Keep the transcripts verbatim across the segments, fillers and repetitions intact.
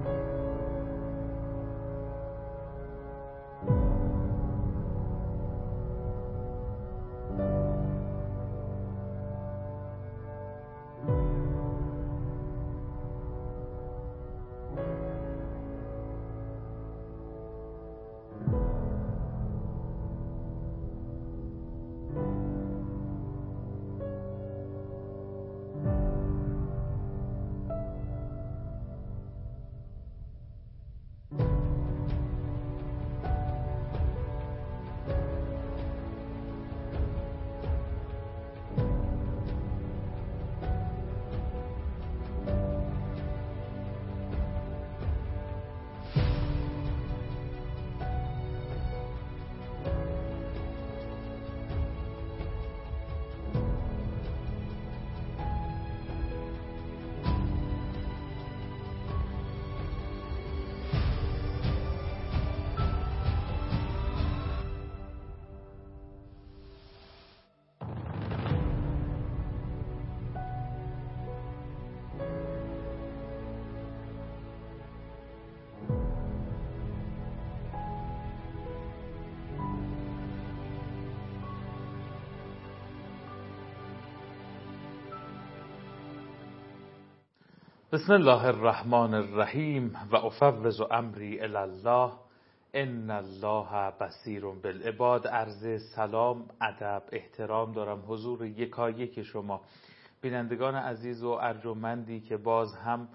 بسم الله الرحمن الرحیم و افوض امری الی الله ان الله بصیر بالعباد. عرض سلام، ادب، احترام دارم حضور یکایک شما بینندگان عزیز و ارجمندی که باز هم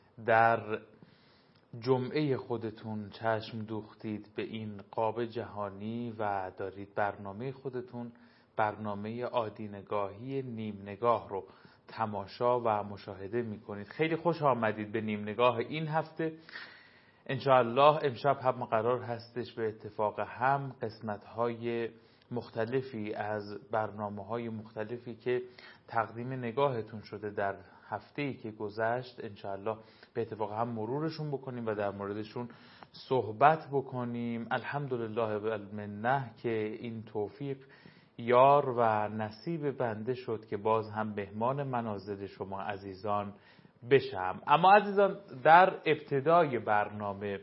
در جمعه خودتون چشم دوختید به این قاب جهانی و دارید برنامه خودتون، برنامه آدینگاهی نیم نگاه رو تماشا و مشاهده میکنید. خیلی خوش آمدید به نیم نگاه این هفته. انشاءالله امشب هم قرار هستش به اتفاق هم قسمت‌های مختلفی از برنامه‌های مختلفی که تقدیم نگاهتون شده در هفته‌ای که گذشت انشاءالله به اتفاق هم مرورشون بکنیم و در موردشون صحبت بکنیم. الحمدلله و المنه که این توفیق یار و نصیب بنده شد که باز هم مهمان منازل شما عزیزان بشم. اما عزیزان، در ابتدای برنامه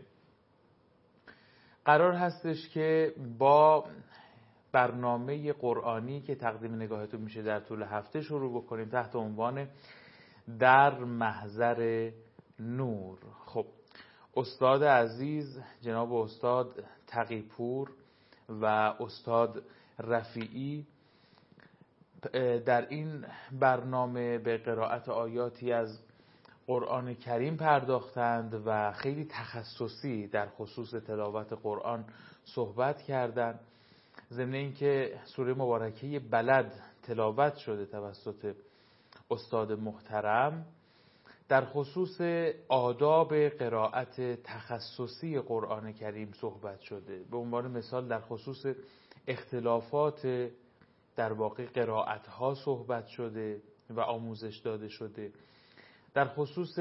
قرار هستش که با برنامه قرآنی که تقدیم نگاهتون میشه در طول هفته شروع بکنیم تحت عنوان در محضر نور. خب استاد عزیز جناب استاد تقی‌پور و استاد رفیعی در این برنامه به قرائت آیاتی از قرآن کریم پرداختند و خیلی تخصصی در خصوص تلاوت قرآن صحبت کردند. ضمن اینکه سوره مبارکه بلد تلاوت شده توسط استاد محترم، در خصوص آداب قرائت تخصصی قرآن کریم صحبت شده. به عنوان مثال در خصوص اختلافات در واقع قرائت ها صحبت شده و آموزش داده شده. در خصوص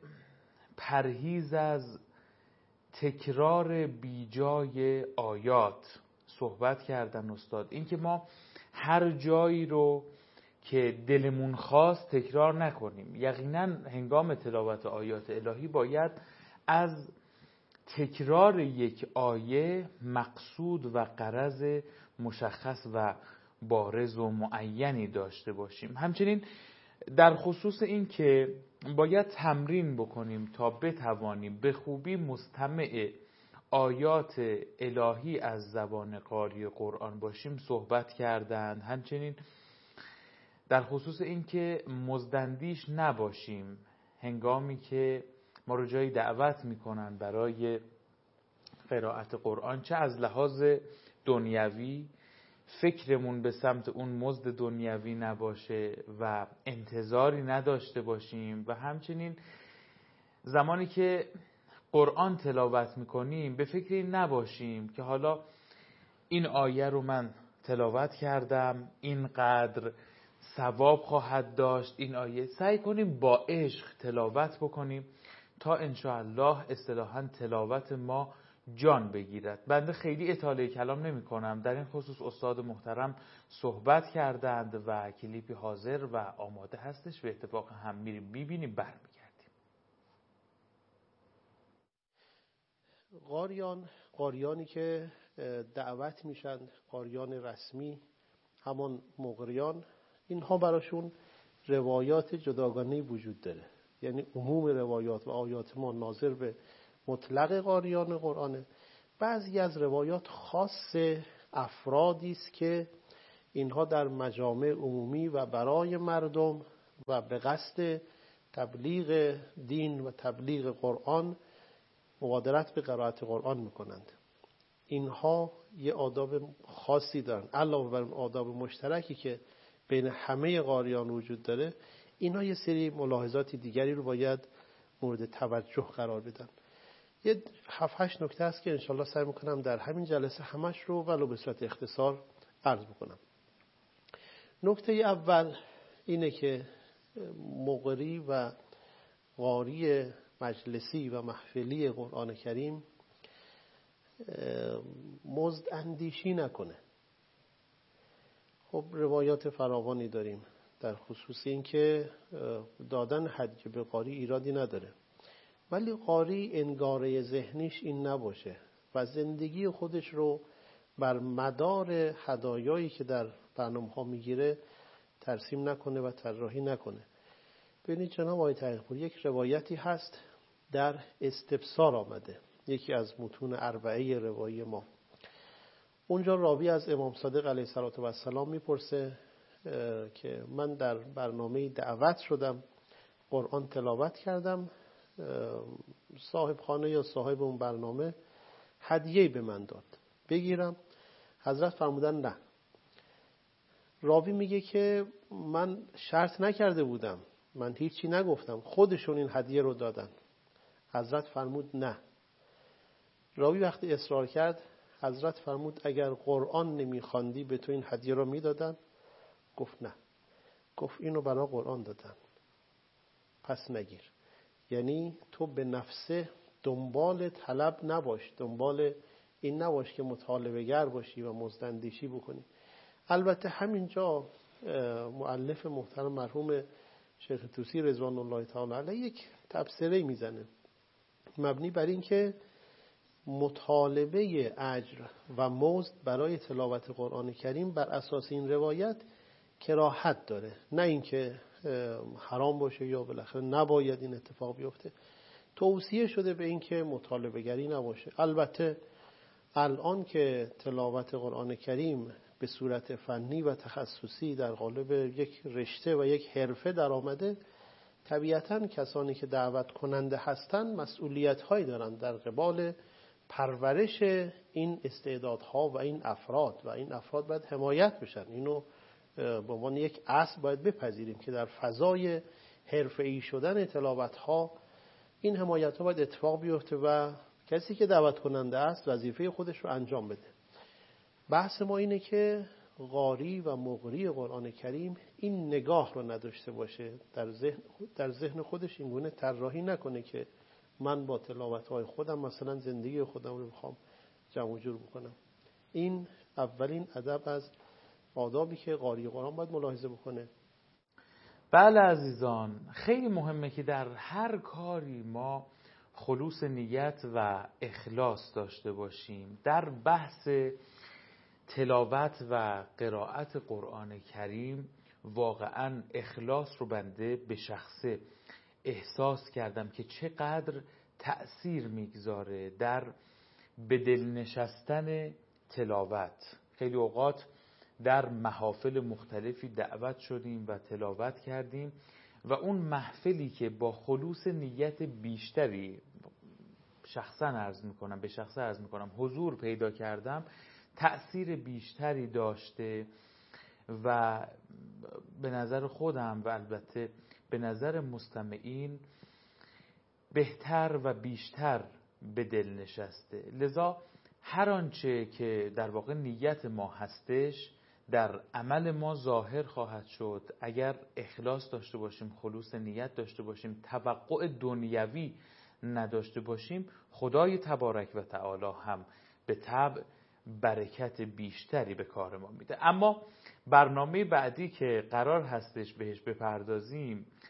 پرهیز از تکرار بیجای آیات صحبت کردن استاد. اینکه ما هر جایی رو که دلمون خواست تکرار نکنیم. یقینا هنگام تلاوت آیات الهی باید از تکرار یک آیه مقصود و غرض مشخص و بارز و معینی داشته باشیم. همچنین در خصوص این که باید تمرین بکنیم تا بتوانیم به خوبی مستمع آیات الهی از زبان قاری قرآن باشیم صحبت کردند. همچنین در خصوص این که مزدندیش نباشیم هنگامی که ما رو جایی دعوت میکنن برای قرائت قرآن، چه از لحاظ دنیوی فکرمون به سمت اون مزد دنیوی نباشه و انتظاری نداشته باشیم و همچنین زمانی که قرآن تلاوت میکنیم به فکر این نباشیم که حالا این آیه رو من تلاوت کردم اینقدر ثواب خواهد داشت. این آیه سعی کنیم با عشق تلاوت بکنیم تا انشاءالله اصطلاحاً تلاوت ما جان بگیرد. بنده خیلی اطاله کلام نمی کنم. در این خصوص استاد محترم صحبت کردند و کلیپی حاضر و آماده هستش. به اتفاق هم میریم میبینیم برمیگردیم. قاریان، قاریانی که دعوت میشن، قاریان رسمی، همون مقریان، اینها براشون روایات جداگانه‌ای وجود داره. یعنی عموم روایات و آیات ما ناظر به مطلق قاریان قرآنه. بعضی از روایات خاص افرادی است که اینها در مجامع عمومی و برای مردم و به قصد تبلیغ دین و تبلیغ قرآن مبادرت به قرائت قرآن میکنند. اینها یه آداب خاصی دارن علاوه بر آداب مشترکی که بین همه قاریان وجود داره. اینها یه سری ملاحظات دیگری رو باید مورد توجه قرار بدن. یه هفت هشت نکته است که انشالله سعی میکنم در همین جلسه همش رو ولو به صورت اختصار عرض بکنم. نکته اول اینه که مقری و قاری مجلسی و محفلی قرآن کریم مزد اندیشی نکنه. خب روایات فراوانی داریم در خصوص این که دادن هدیه به قاری ایرادی نداره، ولی قاری انگاره ذهنیش این نباشه و زندگی خودش رو بر مدار هدایایی که در برنامه ها میگیره ترسیم نکنه و طراحی نکنه. ببینید جناب آقای تحقیق‌پور، یک روایتی هست در استبصار آمده، یکی از متون اربعه روایی ما. اونجا راوی از امام صادق علیه السلام میپرسه که من در برنامه دعوت شدم، قرآن تلاوت کردم، صاحب خانه یا صاحب اون برنامه هدیه‌ای به من داد، بگیرم؟ حضرت فرمودن نه. راوی میگه که من شرط نکرده بودم، من هیچی نگفتم، خودشون این هدیه رو دادن. حضرت فرمود نه. راوی وقتی اصرار کرد، حضرت فرمود اگر قرآن نمیخواندی به تو این هدیه رو میدادن؟ گفت نه. گفت اینو برای قرآن دادن، پس نگیر. یعنی تو به نفسه دنبال طلب نباش، دنبال این نباش که مطالبه گر باشی و مزداندیشی بکنی. البته همینجا مؤلف محترم مرحوم شیخ طوسی رضوان الله تعالی علیه یک تبصره میزنه مبنی بر این که مطالبه اجر و مزد برای تلاوت قرآن کریم بر اساس این روایت کراهت داره، نه اینکه حرام باشه یا بالاخره نباید این اتفاق بیفته. توصیه شده به این که مطالبه گری نباشه. البته الان که تلاوت قرآن کریم به صورت فنی و تخصصی در قالب یک رشته و یک حرفه در آمده، طبیعتاً کسانی که دعوت کننده هستند مسئولیت هایی دارند در قبال پرورش این استعدادها و این افراد و این افراد باید حمایت بشن. اینو به عنوان یک اصل باید بپذیریم که در فضای حرفه‌ای شدن تلاوت ها این حمایت ها باید اتفاق بیفته و کسی که دعوت کننده است وظیفه خودش رو انجام بده. بحث ما اینه که قاری و مقری قرآن کریم این نگاه رو نداشته باشه، در ذهن در ذهن خودش این گونه طراحی نکنه که من با تلاوت‌های خودم مثلا زندگی خودم رو بخوام جمع جور بکنم. این اولین ادب از آدابی که قاری قرآن باید ملاحظه بکنه. بله عزیزان، خیلی مهمه که در هر کاری ما خلوص نیت و اخلاص داشته باشیم. در بحث تلاوت و قرائت قرآن کریم واقعا اخلاص رو بنده به شخصه احساس کردم که چقدر تأثیر میگذاره در به دل نشستن تلاوت. خیلی اوقات در محافل مختلفی دعوت شدیم و تلاوت کردیم و اون محفلی که با خلوص نیت بیشتری شخصا عرض میکنم به شخصا عرض میکنم حضور پیدا کردم، تأثیر بیشتری داشته و به نظر خودم و البته به نظر مستمعین بهتر و بیشتر به دل نشسته. لذا هر آنچه که در واقع نیت ما هستش در عمل ما ظاهر خواهد شد اگر اخلاص داشته باشیم، خلوص نیت داشته باشیم، توقع دنیوی نداشته باشیم. خدای تبارک و تعالی هم به طبع برکت بیشتری به کار ما میده. اما برنامه بعدی که قرار هستش بهش بپردازیم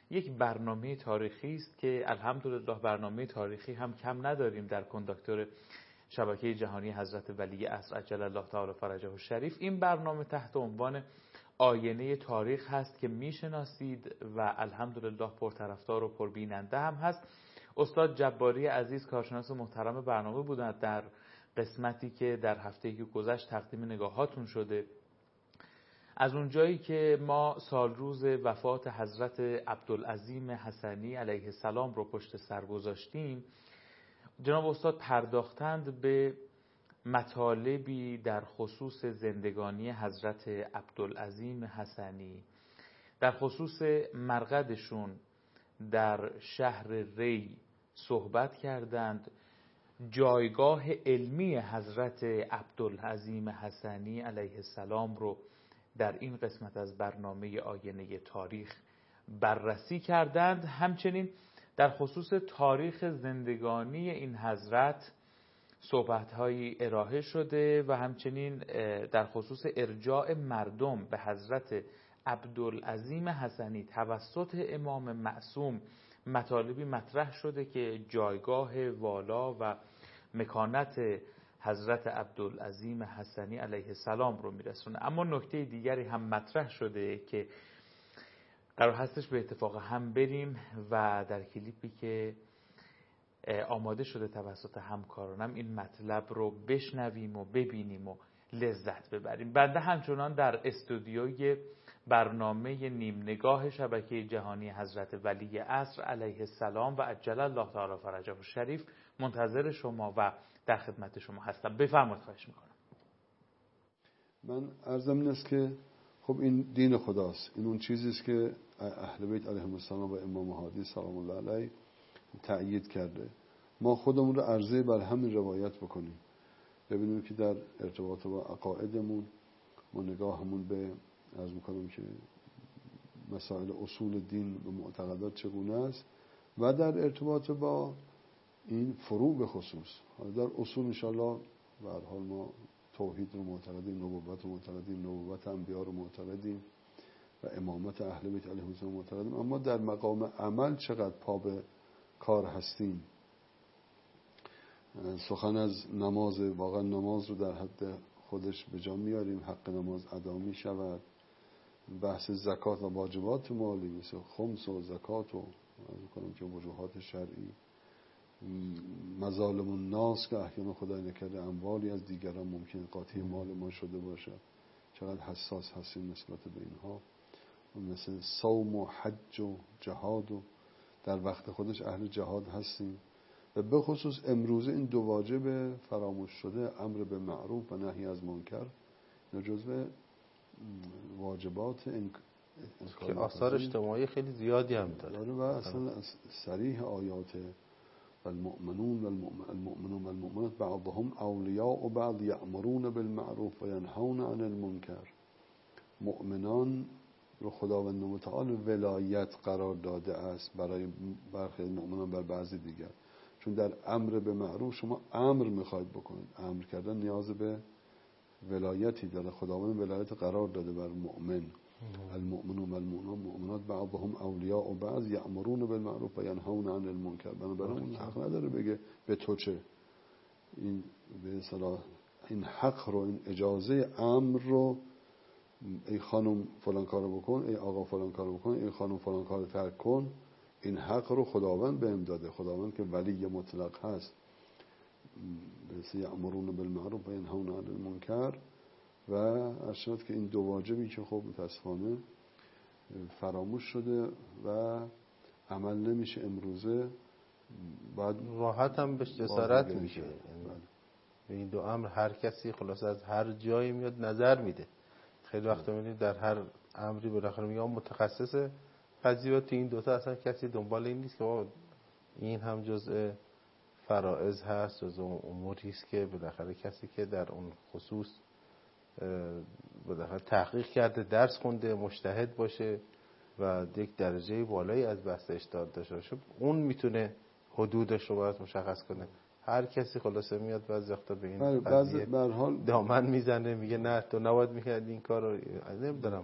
یک برنامه تاریخی است که الحمدلله برنامه تاریخی هم کم نداریم در کنداکتور شبکه جهانی حضرت ولی عصر عجل الله تعالی فرجه الشریف. این برنامه تحت عنوان آینه تاریخ هست که میشناسید و الحمدلله پرطرفدار و پربیننده هم هست. استاد جباری عزیز کارشناس محترم برنامه بودند در قسمتی که در هفته‌ای که گذشت تقدیم نگاهاتون شده. از اونجایی که ما سال روز وفات حضرت عبدالعظیم حسنی علیه السلام رو پشت سر گذاشتیم، جناب استاد پرداختند به مطالبی در خصوص زندگانی حضرت عبدالعظیم حسنی، در خصوص مرقدشون در شهر ری صحبت کردند. جایگاه علمی حضرت عبدالعظیم حسنی علیه السلام رو در این قسمت از برنامه آینه تاریخ بررسی کردند. همچنین در خصوص تاریخ زندگانی این حضرت صحبت‌هایی ارائه شده و همچنین در خصوص ارجاع مردم به حضرت عبدالعظیم حسنی توسط امام معصوم مطالبی مطرح شده که جایگاه والا و مکانت حضرت عبدالعظیم حسنی علیه السلام رو میرسونه. اما نکته دیگری هم مطرح شده که قرار هستش به اتفاق هم بریم و در کلیپی که آماده شده توسط همکارانم این مطلب رو بشنویم و ببینیم و لذت ببریم. بنده همچنان در استودیوی برنامه نیم نگاه شبکه جهانی حضرت ولی عصر علیه السلام و عجل الله تعالی فرجه الشریف منتظر شما و در خدمت شما هستم. بفرمایید، خواهش میکنم. من عرضم این است که خب این دین خداست، این اون چیزی است که اهل بیت علیهم السلام و امام هادی سلام الله علیه تأیید کرده. ما خودمون رو عرضه بر همین روایت بکنیم، ببینیم که در ارتباط با عقایدمون و نگاهمون به عرض میکنم که مسائل اصول دین و معتقدات چگونه است و در ارتباط با این فروع به خصوص. در اصول انشاءالله به هر حال ما توحید رو معتقدیم، نبوت رو معتقدیم، نبوت انبیا رو معتقدیم و امامت اهل بیت علیهم السلام معتقدیم. اما در مقام عمل چقدر پا به کار هستیم. سخن از نماز، واقعا نماز رو در حد خودش به جا میاریم، حق نماز ادا می شود. بحث زکات و واجبات مالی مثل خمس و زکات و کنم که وجوهات شرعی، مظالم الناس که احیانا خدای نکرده اموالی از دیگران ممکن قاطی مال ما شده باشد، چقدر حساس هستیم نسبت به اینها. مثل صوم و حج و جهاد و در وقت خودش اهل جهاد هستیم. و به خصوص امروزه این دو واجب فراموش شده، امر به معروف و نهی از منکر، اینا جزو واجبات این که آثار اجتماعی خیلی زیادی هم داره و اصلا صریح آیات والمؤمنون والمؤمنون والمؤمنات بعضهم اولیاء و بعض یأمرون بالمعروف و ینهون عن المنکر. مؤمنان رو خداوند متعال ولایت قرار داده است برای برخی مؤمنان بر بعضی دیگر، چون در امر به معروف شما امر میخواید بکنید. امر کردن نیاز به ولایتی داره، خداوند ولایت قرار داده بر مؤمن. المؤمنون والمؤمنات بعضهم اولیاء و بعض یأمرون بالمعروف و ینهون عن المنکر. بنابراین اون حق نداره بگه به تو چه. این به اصطلاح این حق رو، این اجازه امر رو، ای خانم فلان کارو بکن، ای آقا فلان کارو بکن، ای خانم فلان کارو ترک کن، این حق رو خداوند بهم داده. خداوند که ولی مطلق هست، به یأمرون بالمعروف و ینهون عن المنکر. و ارشد که این دو واجبی که خب متاسفانه فراموش شده و عمل نمیشه امروزه، بعد راحت هم بهش جسارت میشه. یعنی این دو امر هر کسی خلاص از هر جایی میاد نظر میده. خیلی وقت میبینید در هر امری بالاخره میگم متخصص قضیه، تو این دوتا اصلا کسی دنبال این نیست که این هم جزء فرائض هست، جزء اموری است که بالاخره کسی که در اون خصوص بالاخره تحقیق کرده، درس خونده، مجتهد باشه و یک درجه بالایی از بحث اجتهاد داشته باشه، اون میتونه حدودش رو باید مشخص کنه. هر کسی خلاصه میاد بعضی وقتا به این قضیه دامن میزنه، میگه نه تو نباید میکردی این کار رو. نمیدونم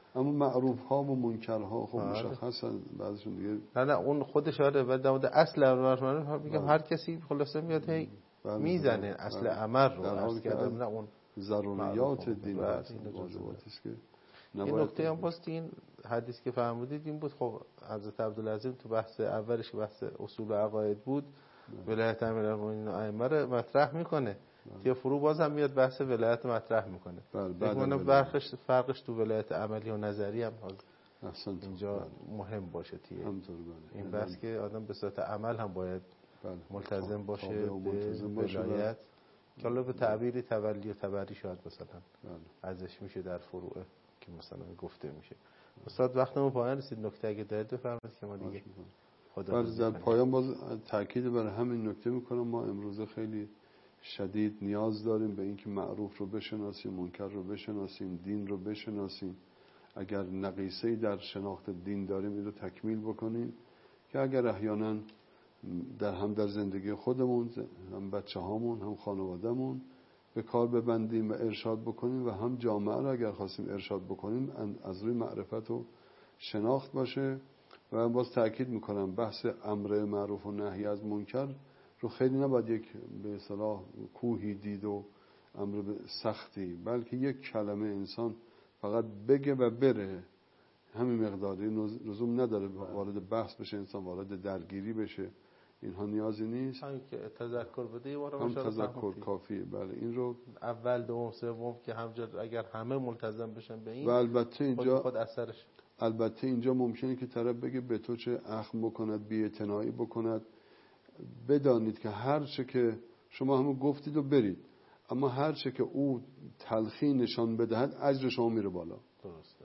اما معروف ها و منکر ها خب مشخصن بعضشون دیگه. نه نه اون خودش آره و در مورد اصل امر میگم هر کسی خلاصه میاد هی میزنه اصل امر رو عرض کردم. نه اون ضروریات دین واجباتی است که این نکته هم پست این حدیث که فرمودید این بود. خب حضرت عبدالعظیم تو بحث اولش بحث اصول عقاید بود ولایت امیرالمومنین و ائمه رو مطرح میکنه که فرو باز هم میاد بحث ولایت مطرح میکنه. بله فرقش فرقش تو ولایت عملی و نظری هم اینجا مهم باشه تیه. این بحث که آدم به صورت عمل هم باید ملتزم باشه به ولایت که حالا به تعبیری تولی و تبری شاید مثلا ازش میشه در فروع که مثلا گفته میشه. استاد وقتمون پایان رسید، نکته اگه دارید بفرمایید که ما دیگه خدا در پایان باز تاکید بر همین نکته میکنم. ما امروزه خیلی شدید نیاز داریم به اینکه معروف رو بشناسیم، منکر رو بشناسیم، دین رو بشناسیم. اگر نقیصه‌ای در شناخت دین داریم این رو تکمیل بکنیم که اگر احیانا در هم در زندگی خودمون، هم بچه هامون، هم خانوادهمون به کار ببندیم و ارشاد بکنیم و هم جامعه رو اگر خواستیم ارشاد بکنیم از روی معرفت و شناخت باشه. و باز تأکید میکنم بحث امر معروف و نهی از منکر رو خیلی نباید یک به اصطلاح کوهی دید و امر سختی، بلکه یک کلمه انسان فقط بگه و بره، همین مقداری، لزوم نداره وارد بحث بشه، انسان وارد درگیری بشه، اینها نیازی نیست. همین که تذکر بده یه بار هم تذکر کافیه. بله این رو اول دوم سوم که همجا اگر همه ملتزم بشن به این و البته اینجا خود اثرش البته اینجا ممکنه که طرف بگه به تو چه اخم بکند، بی‌اعتنایی بکند. بدانید که هر چه که شما همون گفتید و برید، اما هر چه که او تلخی نشان بدهد اجر شما میره بالا. درسته.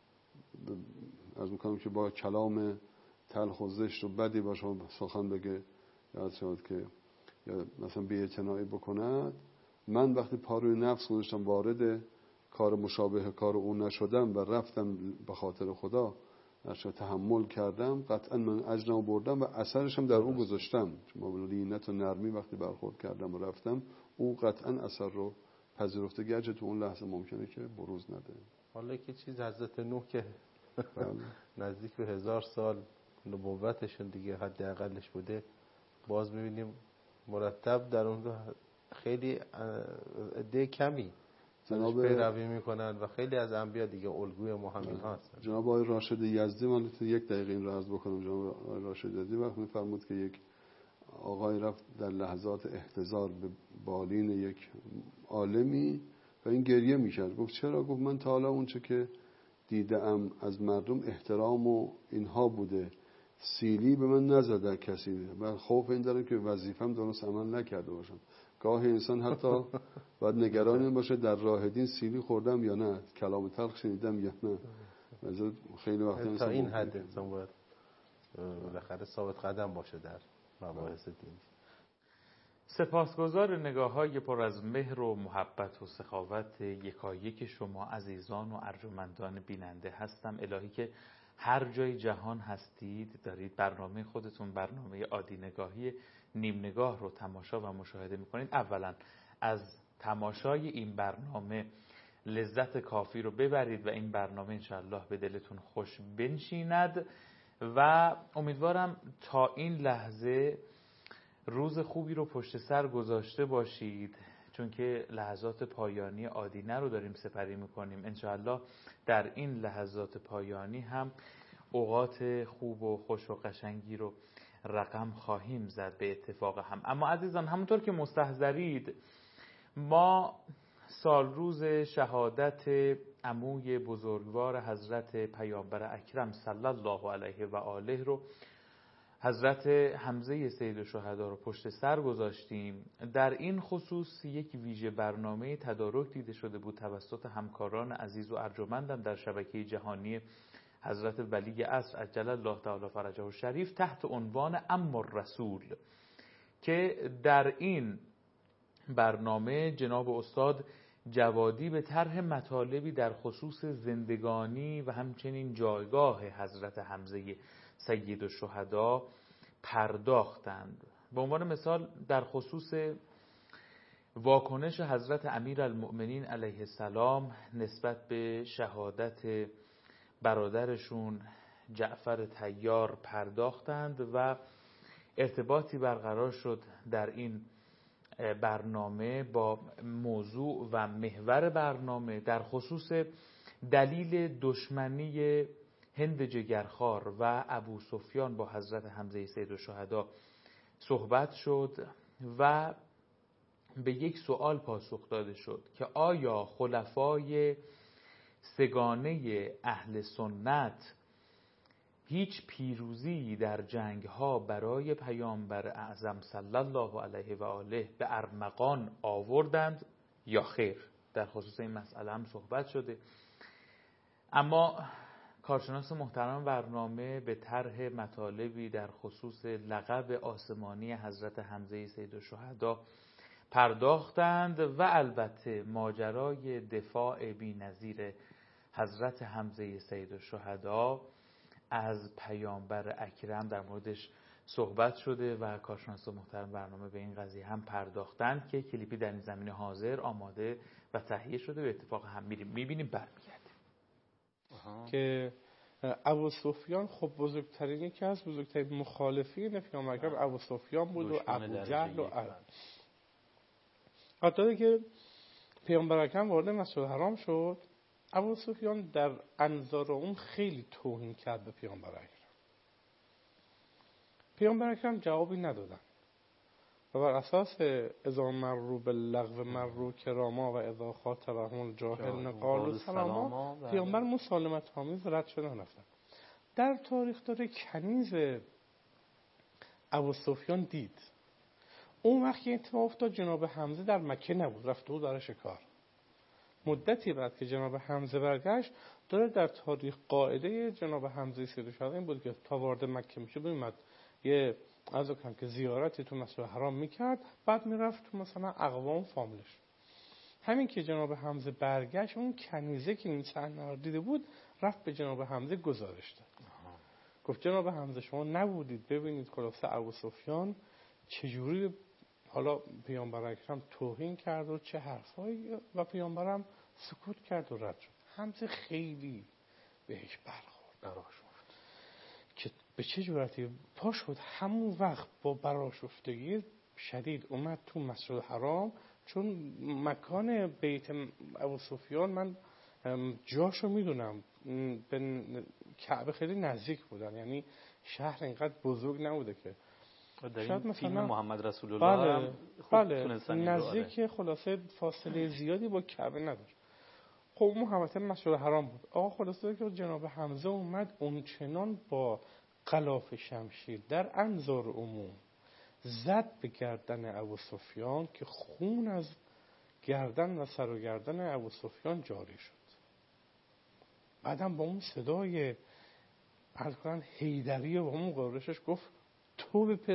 از میکنم که با کلام تلخ و زشت و بدی با شما سخن بگه یاد شد که یا مثلا بی‌اعتنایی بکند. من وقتی پاروی نفس گذاشتم وارد کار مشابه کار او نشدم و رفتم به خاطر خدا نشه تحمل کردم، قطعا من اجرمو بردم و اثرش هم در او گذاشتم. شما با لینت و نرمی وقتی برخورد کردم و رفتم، او قطعا اثر رو پذیرفته، گرچه تو اون لحظه ممکنه که بروز نده. حالا که چیز حضرت نوح که نزدیک به هزار سال نبوتشون دیگه حداقلش بوده، باز می‌بینیم مرتب در اون خیلی عده کمی جناب پیروی میکنن و خیلی از انبیا دیگه الگوی ما همین هستن. جناب آقای راشد یزدی، من یک دقیقه این رو عرض بکنم. جناب آقای راشد یزدی وقت میفرمود که یک آقای رفت در لحظات احتضار به بالین یک عالمی و این گریه میکرد. گفت چرا؟ گفت من تا حالا اونچه که دیدم از مردم احترام و اینها بوده، سیلی به من نزده کسی. من خوف این دارم که وظیفم درست عمل نکرده باشم. گاه انسان حتی باید نگران این باشه در راه دین سیلی خوردم یا نه، کلام تلخ شنیدم یا نه. مثلا خیلی وقتا تا این حد انسان باید بالاخره ثابت قدم باشه در مباحث دینی. سپاسگزار نگاه‌های پر از مهر و محبت و سخاوت یکایک شما عزیزان و ارجمندان بیننده هستم. الهی که هر جای جهان هستید دارید برنامه خودتون، برنامه عادی نگاهی نیم نگاه رو تماشا و مشاهده میکنید. اولا از تماشای این برنامه لذت کافی رو ببرید و این برنامه انشاءالله به دلتون خوش بنشیند و امیدوارم تا این لحظه روز خوبی رو پشت سر گذاشته باشید، چون که لحظات پایانی آدینه رو داریم سپری میکنیم. انشاءالله در این لحظات پایانی هم اوقات خوب و خوش و قشنگی رو رقم خواهیم زد به اتفاق هم. اما عزیزان، همونطور که مستحضرید ما سال روز شهادت عموی بزرگوار حضرت پیامبر اکرم صلی الله علیه و آله رو، حضرت حمزه سید الشهدا رو پشت سر گذاشتیم. در این خصوص یک ویژه برنامه تدارک دیده شده بود توسط همکاران عزیز و ارجمندم در شبکه جهانی حضرت ولی عصر عجل الله تعالی فرجه الشریف تحت عنوان ام الرسول، که در این برنامه جناب استاد جوادی به طرح مطالبی در خصوص زندگانی و همچنین جایگاه حضرت حمزه سید الشهدا پرداختند. به عنوان مثال در خصوص واکنش حضرت امیرالمؤمنین علیه السلام نسبت به شهادت برادرشون جعفر طیار پرداختند و ارتباطی برقرار شد در این برنامه با موضوع و محور برنامه در خصوص دلیل دشمنی هند جگرخوار و ابو سفیان با حضرت حمزه سیدالشهدا صحبت شد و به یک سوال پاسخ داده شد که آیا خلفای سگانه اهل سنت هیچ پیروزی در جنگ‌ها برای پیامبر اعظم صلی الله علیه و آله به ارمغان آوردند یا خیر؟ در خصوص این مسئله هم صحبت شده. اما کارشناس محترم برنامه به طرح مطالبی در خصوص لقب آسمانی حضرت حمزه سیدالشهدا پرداختند و البته ماجرای دفاع بی‌نظیر حضرت حمزه سیدالشهدا از پیامبر اکرم در موردش صحبت شده و کارشناس محترم برنامه به این قضیه هم پرداختند که کلیپی در این زمینه حاضر آماده و تهیه شده. به اتفاق هم میریم میبینیم برمیگردیم که ابو سفیان خب بزرگترین یکی از بزرگترین مخالفین پیامبر اکرم ابو سفیان بود و ابو جهل و عرب. حتی که پیامبر اکرم وارد مسجد حرام شد، ابو سفیان در انظار اون خیلی توهین کرد به پیامبر اکرم. پیامبر اکرم جوابی ندادن و بر اساس اذا مروا باللغو مروا کراما و اذا خاطبهم الجاهلون قالوا سلاما، پیامبر مسالمت آمیز رد شدن رفتن. در تاریخ داره کنیز ابو سفیان دید اون وقت که اتفاق افتاد جناب حمزه در مکه نبود، رفته بود برای شکار. مدتی بعد که جناب حمزه برگشت داره در تاریخ قاعده جناب حمزه سیدالشهدا این بود که تا وارد مکه میشه میومد یه از کم که زیارتی تو مسجد حرام میکرد، بعد میرفت تو مثلا اقوام فامیلش. همین که جناب حمزه برگشت اون کنیزه که این صحنه رو دیده بود رفت به جناب حمزه گزارش داد. گفت جناب حمزه شما نبودید ببینید خلاصه ابو سفیان چجوری حالا پیامبر اکرم توهین کرد و چه حرفایی، و پیامبرم سکوت کرد و رد شد. حمزه خیلی بهش برخورد که به چه جورتی پا شد. همون وقت با برآشفتگی شدید اومد تو مسجد حرام، چون مکان بیت ابو سفیان من جاشو میدونم به کعبه خیلی نزدیک بودن، یعنی شهر اینقدر بزرگ نبوده که شاید مثلا فیلم محمد رسول الله بله بله نزدیک، خلاصه فاصله زیادی با کعبه نداشت. خب اون همت مسجد حرام بود. آقا خلاصه که جناب حمزه اومد اونچنان با غلاف شمشیر در انظار عموم زد به گردن ابو سفیان که خون از گردن و سر و گردن ابو سفیان جاری شد. بعدم با اون صدای عرض کنن حیدری و با اون قرشش گفت تو به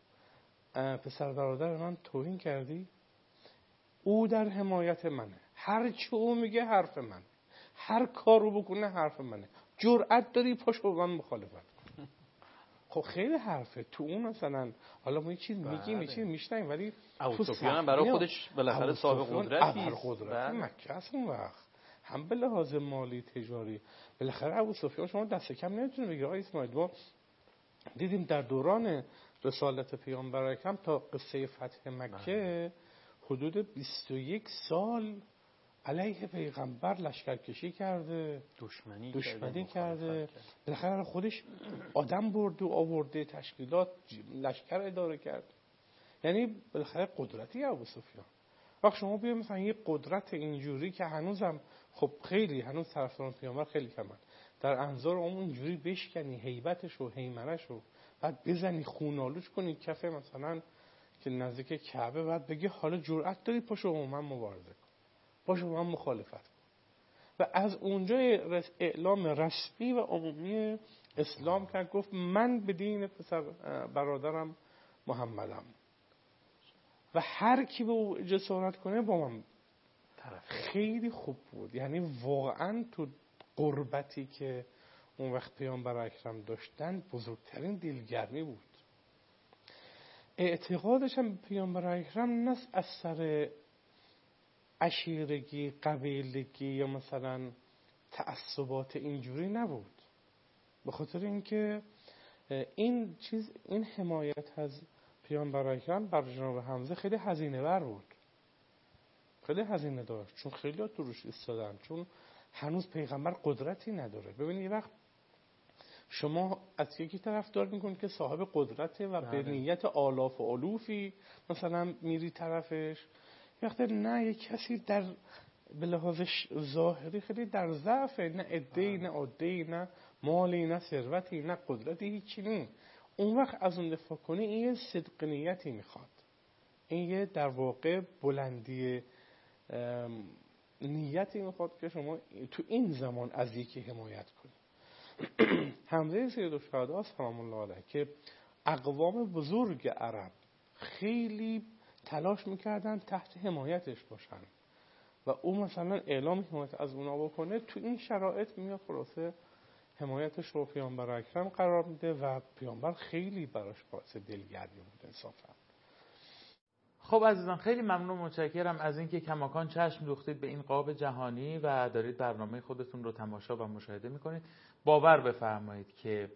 پسر برادر من توهین کردی؟ او در حمایت منه، هر چی او میگه حرف من، هر کارو بکنه حرف منه، جرأت داری پاشو من مخالفت. خب خیلی حرفه تو اون مثلا حالا ما یه چیز میگیم یه چیز میشنیم، ولی ابو سفیان هم برای خودش بالاخره صاحب قدرتی است. قدرت مکه است اون وقت، هم به لحاظ مالی تجاری. بالاخره ابو سفیان شما دست کم نمیتونه بگه آقا اسماعیل ما دیدیم در دوران رسالت پیامبر اکرم تا قصه فتح مکه حدود بیست و یک سال علیه پیغمبر لشکرکشی کرده، دشمنی, دشمنی کرده، بالاخره خودش آدم برد و آورده، تشکیلات لشکر اداره کرد. یعنی بالاخره قدرتی ابو سفیان. وقت شما بیا مثلا یه قدرت اینجوری که هنوزم خب خیلی هنوز طرفداران پیامبر خیلی کمن، در انظار اون اینجوری بشکنی هیبتش و هیمنش و بعد بزنی خونالوش کنی کف مثلا که نزدیک کعبه، بعد بگی حالا جرأت داری پاشو با من مبارزه کن، پاشو با من مخالفت کن. و از اونجا اعلام رسمی و عمومی اسلام کرد، گفت من به دین پسر برادرم محمدم و هر کی به او جسارت کنه با من طرف. خیلی خوب بود. یعنی واقعا تو قربتی که اون وقت پیامبر اکرم داشتن بزرگترین دلگرمی بود. اعتقادش هم پیامبر اکرم نه از سر عشیرگی، قبیلگی یا مثلا تعصبات اینجوری نبود، به خاطر اینکه این چیز این حمایت از پیامبر اکرم بر جناب حمزه خیلی هزینه بر بود، خیلی هزینه داشت، چون خیلی ها توش ایستادن، چون هنوز پیغمبر قدرتی نداره. ببینید یه وقت شما از یکی طرف دار میکنید که صاحب قدرته و به نیت آلاف و الوفی مثلا میری طرفش، وقتی نه یک کسی در به لحاظ ظاهری خیلی در ضعفه، نه عده‌ای نه عده‌ای نه مالی نه ثروتی نه قدرتی، هیچی نیست. اون وقت از اون دفاع کنی این یه صدق نیتی میخواد، این یه در واقع بلندی نیتی میخواد که شما تو این زمان از یکی حمایت کنی. حمزه سیدالشهدا سلام الله علیه که اقوام بزرگ عرب خیلی تلاش میکردن تحت حمایتش باشن و او مثلا اعلام حمایت از اونا بکنه، تو این شرایط میاد خلاصه حمایتش رو پیامبر اکرم قرار میده و پیامبر خیلی براش باعث دلگرمی بود انصافا. خب عزیزان خیلی ممنون، متشکرم از اینکه کماکان چشم دوختید به این قاب جهانی و دارید برنامه خودتون رو تماشا و مشاهده میکنید. باور بفرمایید که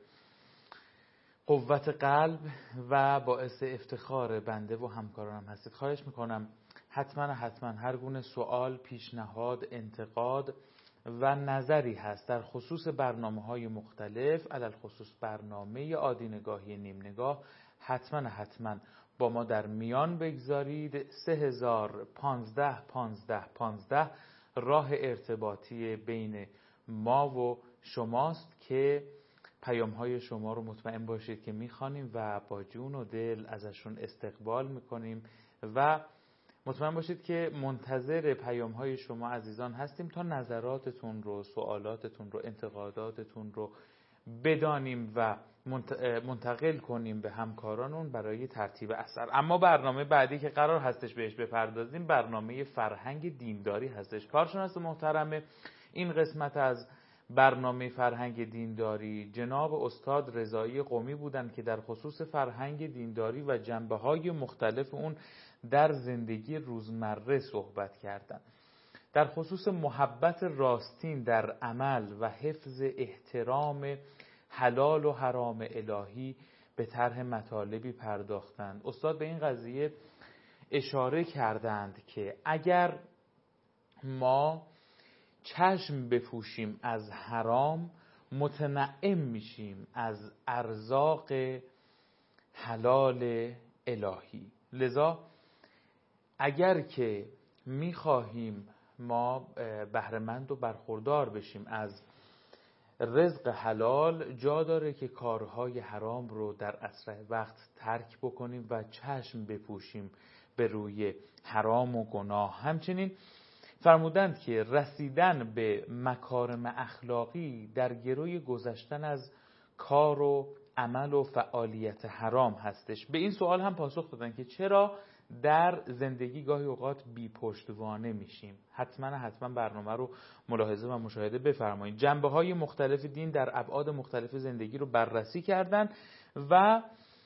قوت قلب و باعث افتخار بنده و همکارانم هستید. خواهش میکنم حتما حتما هر گونه سوال، پیشنهاد، انتقاد و نظری هست در خصوص برنامه‌های مختلف، علل خصوص برنامه عادی نگاهی نیم نگاه، حتما حتما با ما در میان بگذارید. سه هزار پانزده پانزده پانزده راه ارتباطی بین ما و شماست که پیام‌های شما رو مطمئن باشید که می‌خوانیم و با جون و دل ازشون استقبال می‌کنیم و مطمئن باشید که منتظر پیام‌های شما عزیزان هستیم تا نظراتتون رو، سوالاتتون رو، انتقاداتتون رو بدانیم و منتقل کنیم به همکارانون برای ترتیب اثر. اما برنامه بعدی که قرار هستش بهش بپردازیم برنامه فرهنگ دینداری هستش. کارشناس محترم این قسمت از برنامه فرهنگ دینداری جناب استاد رضایی قمی بودند که در خصوص فرهنگ دینداری و جنبه‌های مختلف اون در زندگی روزمره صحبت کردند. در خصوص محبت راستین در عمل و حفظ احترام حلال و حرام الهی به طرح مطالبی پرداختند. استاد به این قضیه اشاره کردند که اگر ما چشم بپوشیم از حرام متنعم میشیم از ارزاق حلال الهی. لذا اگر که میخواهیم ما بهره‌مند و برخوردار بشیم از رزق حلال، جا داره که کارهای حرام رو در اسرع وقت ترک بکنیم و چشم بپوشیم به روی حرام و گناه. همچنین فرمودند که رسیدن به مکارم اخلاقی در گروی گذشتن از کار و عمل و فعالیت حرام هستش. به این سوال هم پاسخ دادن که چرا در زندگی گاهی اوقات بی پشتوانه میشیم. حتما حتما برنامه رو ملاحظه و مشاهده بفرمایید. جنبه های مختلف دین در ابعاد مختلف زندگی رو بررسی کردن و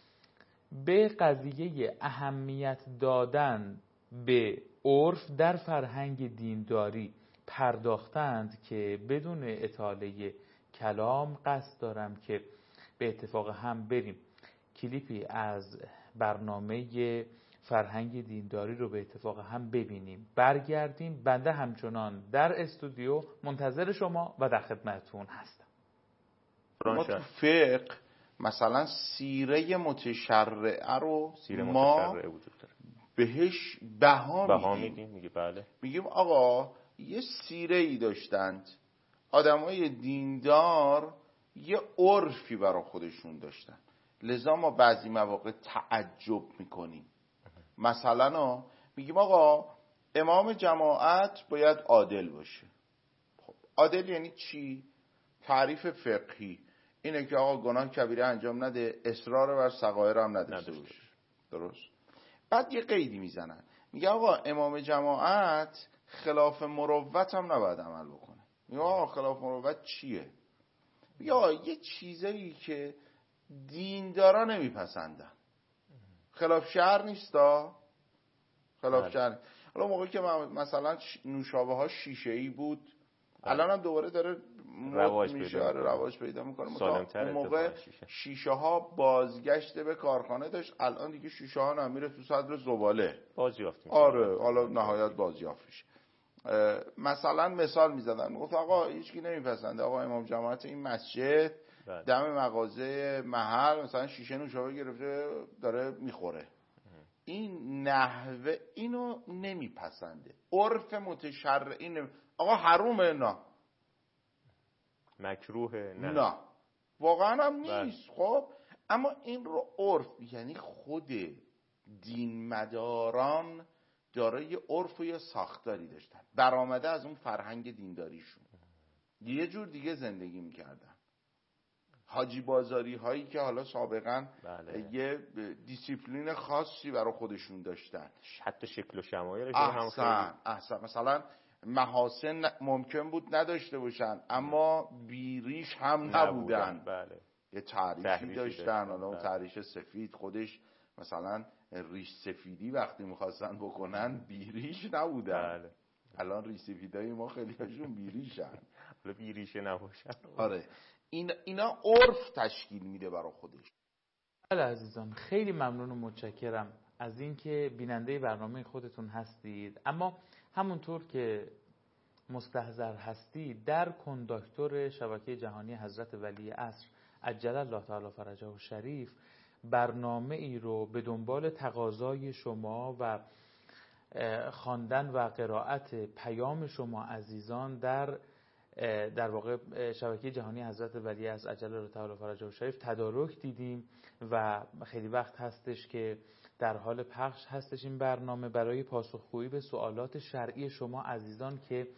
به قضیه اهمیت دادن به عرف در فرهنگ دینداری پرداختند که بدون اطاله کلام قصد دارم که به اتفاق هم بریم کلیپی از برنامه فرهنگ دینداری رو به اتفاق هم ببینیم، برگردیم. بنده همچنان در استودیو منتظر شما و در خدمتتون هستم. ما تو فقه مثلا سیره متشرعه رو سیره ما متشرعه وجود داره، بهش بها بها میدیم. میدیم میگه بله. میگیم آقا یه سیره ای داشتند، آدمای دیندار یه عرفی برای خودشون داشتن، لذا ما بعضی مواقع تعجب میکنیم. مثلا میگیم آقا امام جماعت باید عادل باشه. خب عادل یعنی چی؟ تعریف فقهی اینه که آقا گناه کبیره انجام نده، اصرار بر صغائر هم نداشته باشه. درست؟ بعد یه قیدی میزنن، میگه آقا امام جماعت خلاف مروت هم نباید عمل بکنه. میگه آقا خلاف مروت چیه؟ میگه آقا یه چیزایی که دیندارا نمیپسندن. خلاف شرع نیستا؟ خلاف شرع. حالا موقعی که مثلا نوشابه ها شیشه ای بود، الان هم دوباره داره رواج میشه، پیدا آره رواج پیدا میکنه. اون موقع شیشه ها بازگشت به کارخانه داشت، الان دیگه شیشه ها نمیره تو صدر زباله بازیافت میشه. آره حالا نهایت بازیافت میشه. مثلا مثال میزدن میگفت آقا هیچکی نمیپسنده آقا امام جماعت این مسجد بله. دم مغازه محل مثلا شیشه نوشابه گرفته داره میخوره، این نحوه اینو نمیپسنده، عرف متشرعین آقا حرومه، نه مکروه، نه نه واقعا هم نیست. خب اما این رو عرف، یعنی خود دین مداران دارای عرف و یا ساختاری داشتن، برآمده از اون فرهنگ دینداریشون، یه جور دیگه زندگی میکردن. حاجی بازاری هایی که حالا سابقا بله. یه دیسیپلین خاصی برای خودشون داشتن، حتی شکل و شمایلش هم خیلی احسن. مثلا محاسن ممکن بود نداشته باشن اما بیریش هم نبودن، بله. یه تعریفی داشتن. حالا اون تعریف سفید خودش مثلا ریش سفیدی وقتی میخواستن بکنن بیریش نبودن، بله. الان ریش سفیدای ما خیلی هاشون بیریشن، حالا بیریشه نباشن. آره این اینا عرف تشکیل میده برای خودش. بله عزیزان، خیلی ممنون و متشکرم از اینکه بیننده برنامه خودتون هستید. اما همونطور که مستحضر هستید، در کنداکتور شبکه جهانی حضرت ولی عصر عجل الله تعالی فرجه و شریف برنامه ای رو به دنبال تقاضای شما و خواندن و قرائت پیام شما عزیزان در در واقع شبکه جهانی حضرت ولی عصر عجل الله تعالی فرجه و شریف تدارک دیدیم و خیلی وقت هستش که در حال پخش هستش این برنامه برای پاسخگویی به سوالات شرعی شما عزیزان که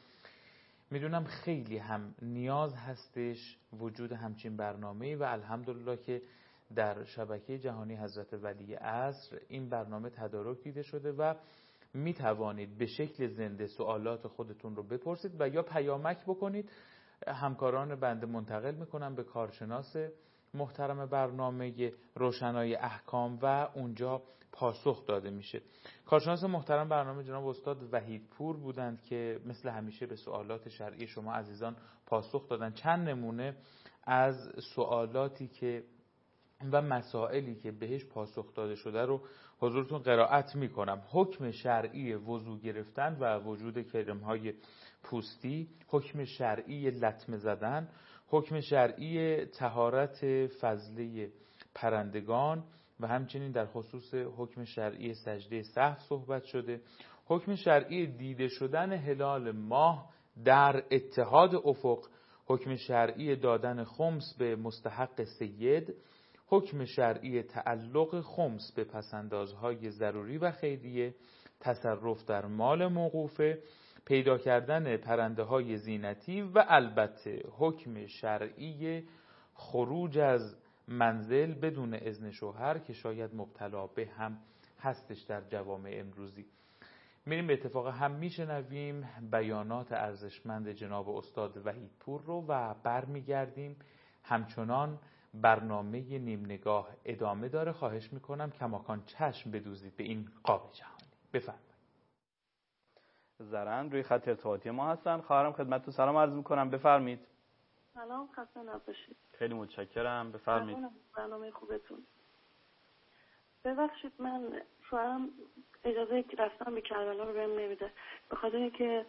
میدونم خیلی هم نیاز هستش وجود همچین برنامه‌ای و الحمدلله که در شبکه جهانی حضرت ولی عصر این برنامه تدارک دیده شده و می توانید به شکل زنده سوالات خودتون رو بپرسید و یا پیامک بکنید. همکاران بنده منتقل میکنن به کارشناس محترم برنامه روشنای احکام و اونجا پاسخ داده میشه. کارشناس محترم برنامه جناب استاد وحیدپور بودند که مثل همیشه به سوالات شرعی شما عزیزان پاسخ دادن. چند نمونه از سوالاتی که و مسائلی که بهش پاسخ داده شده رو حضورتون قرائت میکنم. حکم شرعی وضو گرفتن و وجود کرم‌های پوستی، حکم شرعی لطمه زدن، حکم شرعی طهارت فضله پرندگان و همچنین در خصوص حکم شرعی سجده سهو صحبت شده، حکم شرعی دیده شدن هلال ماه در اتحاد افق، حکم شرعی دادن خمس به مستحق سید، حکم شرعی تعلق خمس به پسندازهای ضروری و خیریه، تصرف در مال موقوفه، پیدا کردن پرنده های زینتی و البته حکم شرعی خروج از منزل بدون اذن شوهر که شاید مبتلا به هم هستش در جوامع امروزی. میریم به اتفاق هم میشنویم بیانات ارزشمند جناب استاد وحیدپور رو و برمیگردیم. همچنان برنامه نیم نگاه ادامه داره. خواهش میکنم کماکان چشم بدوزید به این قاب جهانی. بفرمایید. زرند روی خط ارتباطی ما هستن. خواهرم خدمتتون سلام عرض میکنم. بفرمایید. سلام، خسته نباشید. خیلی متشکرم. بفرمایید. برنامه خوبتون. ببخشید من شوهرم اجازه رفتن به کربلا رو بهم نمیده، به خاطر اینکه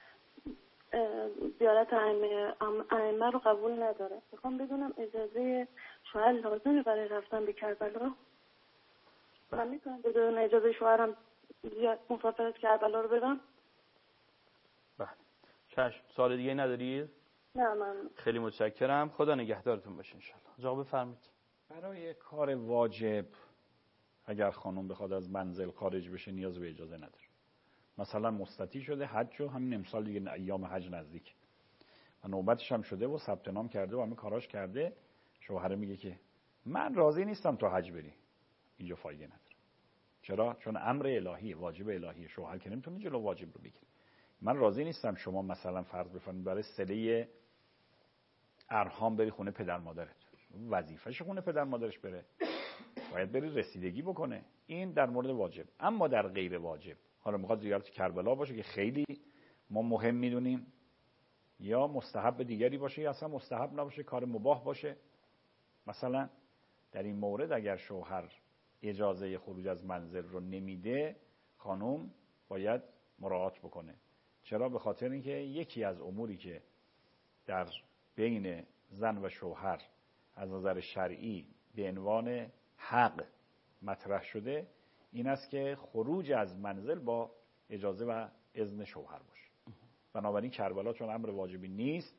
زیارت ائمه ائمه رو قبول نداره. میخوام بدونم اجازه شوهر لازمه برای رفتن به کربلا؟ من میتونم بدون اجازه شوهرم مسافرت کربلا رو برم؟ بله. چشم. سوال دیگه ندارید؟ نه من. خیلی متشکرم. خدا نگهدارتون باشه ان شاء الله. جواب بفرمایید. برای کار واجب اگر خانم بخواد از منزل خارج بشه نیاز به اجازه نداره. مثلا مستطیع شده حج و همین امسال دیگه ایام حج نزدیک و نوبتش هم شده و ثبت نام کرده و همین کاراش کرده، شوهر میگه که من راضی نیستم تو حج بری. اینجا فایده نداره. چرا؟ چون امر الهی، واجب الهی، شوهر که نمیتونه جلو واجب رو بگیره. من راضی نیستم شما مثلا فرض بفرمایید برای صله ارحام بری خونه پدر مادرت. وظیفه‌ش خونه پدر مادرش بره. باید بری رسیدگی بکنه. این در مورد واجب. اما در غیر واجب، حالا میخواد زیارت کربلا باشه که خیلی ما مهم میدونیم، یا مستحب دیگری باشه یا اصلا مستحب نباشه، کار مباح باشه. مثلا در این مورد اگر شوهر اجازه خروج از منزل رو نمیده، خانم باید مراعات بکنه. چرا؟ به خاطر اینکه یکی از اموری که در بین زن و شوهر از نظر شرعی به عنوان حق مطرح شده این است که خروج از منزل با اجازه و اذن شوهر باشه. بنابراین کربلا چون امر واجبی نیست،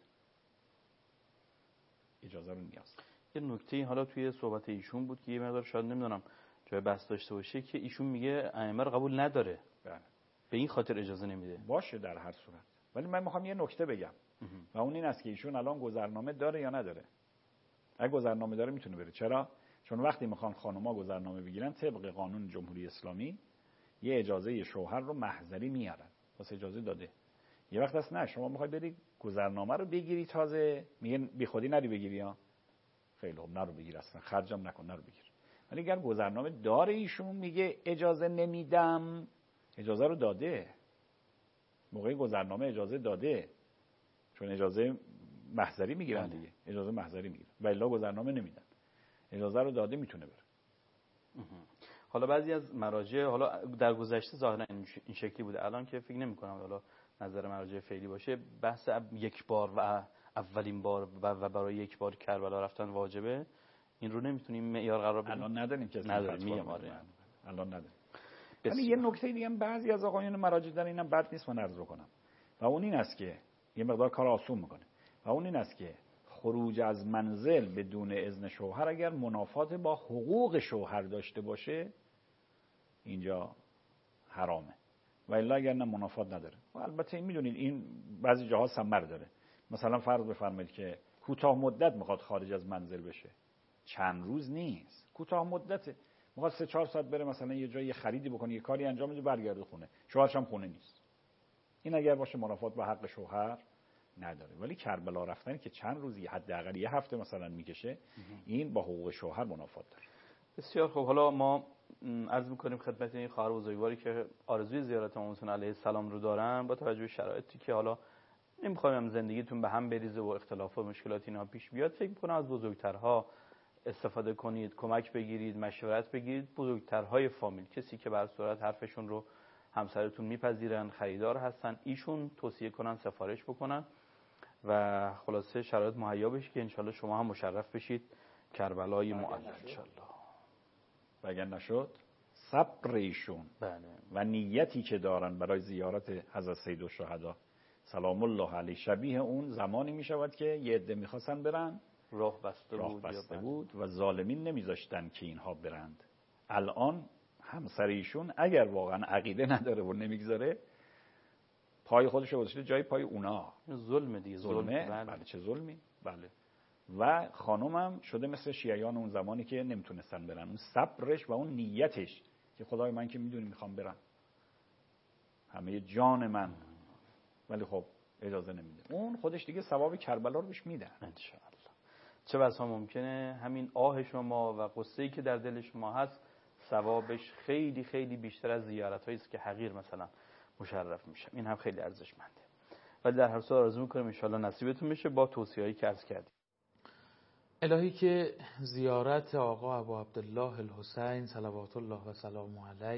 اجازه رو نیاز. یه نکته حالا توی صحبت ایشون بود که یه مقدار شاید نمیدونم جای بحث داشته باشه، که ایشون میگه ائمه رو قبول نداره، بله. به این خاطر اجازه نمیده. باشه در هر صورت، ولی من میخوام یه نکته بگم و اون این است که ایشون الان گذرنامه داره یا نداره. اگه گذرنامه داره میتونه بره. چرا؟ چون وقتی میخوان خانوما گذرنامه بگیرن طبق قانون جمهوری اسلامی یه اجازه شوهر رو محضری میارن، واسه اجازه داده. یه وقت هست نه شما میخوای بری گذرنامه رو بگیری، تازه میگن بی خودی نری بگیری، ها خیلی خوب نرو بگیر، اصلا خرجم نکن نرو بگیر. ولی اگر گذرنامه داره ایشون میگه اجازه نمیدم، اجازه رو داده، موقع گذرنامه اجازه داده، چون اجازه محضری میگیرن دیگه، اجازه محضری میگیرن و الا گذرنامه نمیدن، اجازه رو داده میتونه بره. حالا بعضی از مراجع حالا در گذشته ظاهرا این شکلی بوده، الان که فکر نمی کنم حالا نظر مراجع فعلی باشه، بحث یک بار و اولین بار و برای یک بار کربلا رفتن واجبه، این رو نمیتونیم معیار قرار بدیم. الان نداریم که نداریم میگم آره الان نداریم. ولی یه نکته دیگه هم بعضی از آقایون مراجع دارن، اینم بد نیست من عرض بکنم، و اون این است که یه مقدار کار آسون میکنه، و اون این است که خروج از منزل بدون اذن شوهر اگر منافات با حقوق شوهر داشته باشه اینجا حرامه، و الا اگر نه منافات نداره. و البته این میدونید این بعضی جاها ثمر داره. مثلا فرض بفرمایید که کوتاه مدت میخواد خارج از منزل بشه، چند روز نیست، کوتاه مدته، میخواد سه چهار ساعت بره مثلا یه جایی خریدی بکنه، یه کاری انجام بده برگرده خونه، شوهرش هم خونه نیست، این اگر باشه منافات با حق شوهر نداره. ولی کربلا رفتن که چند روزی حداقل یه هفته مثلا میکشه، این با حقوق شوهر منافات داره. بسیار خوب. حالا ما عرض میکنیم خدمت این خواهر بزرگواری که آرزوی زیارت امام حسین علیه السلام رو دارن، با توجه به شرایطی که حالا نمیخوایم زندگیتون به هم بریزه و اختلاف و مشکلات اینا پیش بیاد، فکر میکنم از بزرگترها استفاده کنید، کمک بگیرید، مشورت بگیرید. بزرگترهای فامیل، کسی که بر صورت حرفشون رو همسرتون میپذیرن، خریدار هستن، ایشون توصیه کنن، سفارش بکنن و خلاصه شرایط مهیا بشه که انشالله شما هم مشرف بشید کربلای معلی انشالله. و اگر نشد صبر ایشون بله. و نیتی که دارن برای زیارت حضرت سیدالشهدا سلام الله علیه شبیه اون زمانی می شود که یه عده میخواستن برن، راه بسته, راه بود, بسته بود و ظالمین نمیذاشتن که اینها برند. الان همسر ایشون اگر واقعا عقیده نداره و نمیگذاره، پای خودش رو گذاشته جای پای اونا. ظلم دیگه، ظلمه. بله. بله چه ظلمی. بله. و خانومم شده مثل شیعیان اون زمانی که نمیتونستن برن، اون صبرش و اون نیتش که خدای من که میدونی میخوام برم، همه جان من، ولی خب اجازه نمیده. اون خودش دیگه ثواب کربلا رو بهش میدن انشاءالله. چه بسا ممکنه همین آه شما و قصه‌ای که در دل شما هست ثوابش خیلی خیلی بیشتر از زیارت‌هایی است که حقیر مثلا مشرف میشه. این هم خیلی ارزشمنده. ولی در هر صورت آرزو می‌کنم ان شاءالله نصیبتون بشه با توصیه‌ای که عرض کردیم. الهی که زیارت آقا ابو عبدالله الحسین صلوات الله و سلامه علیه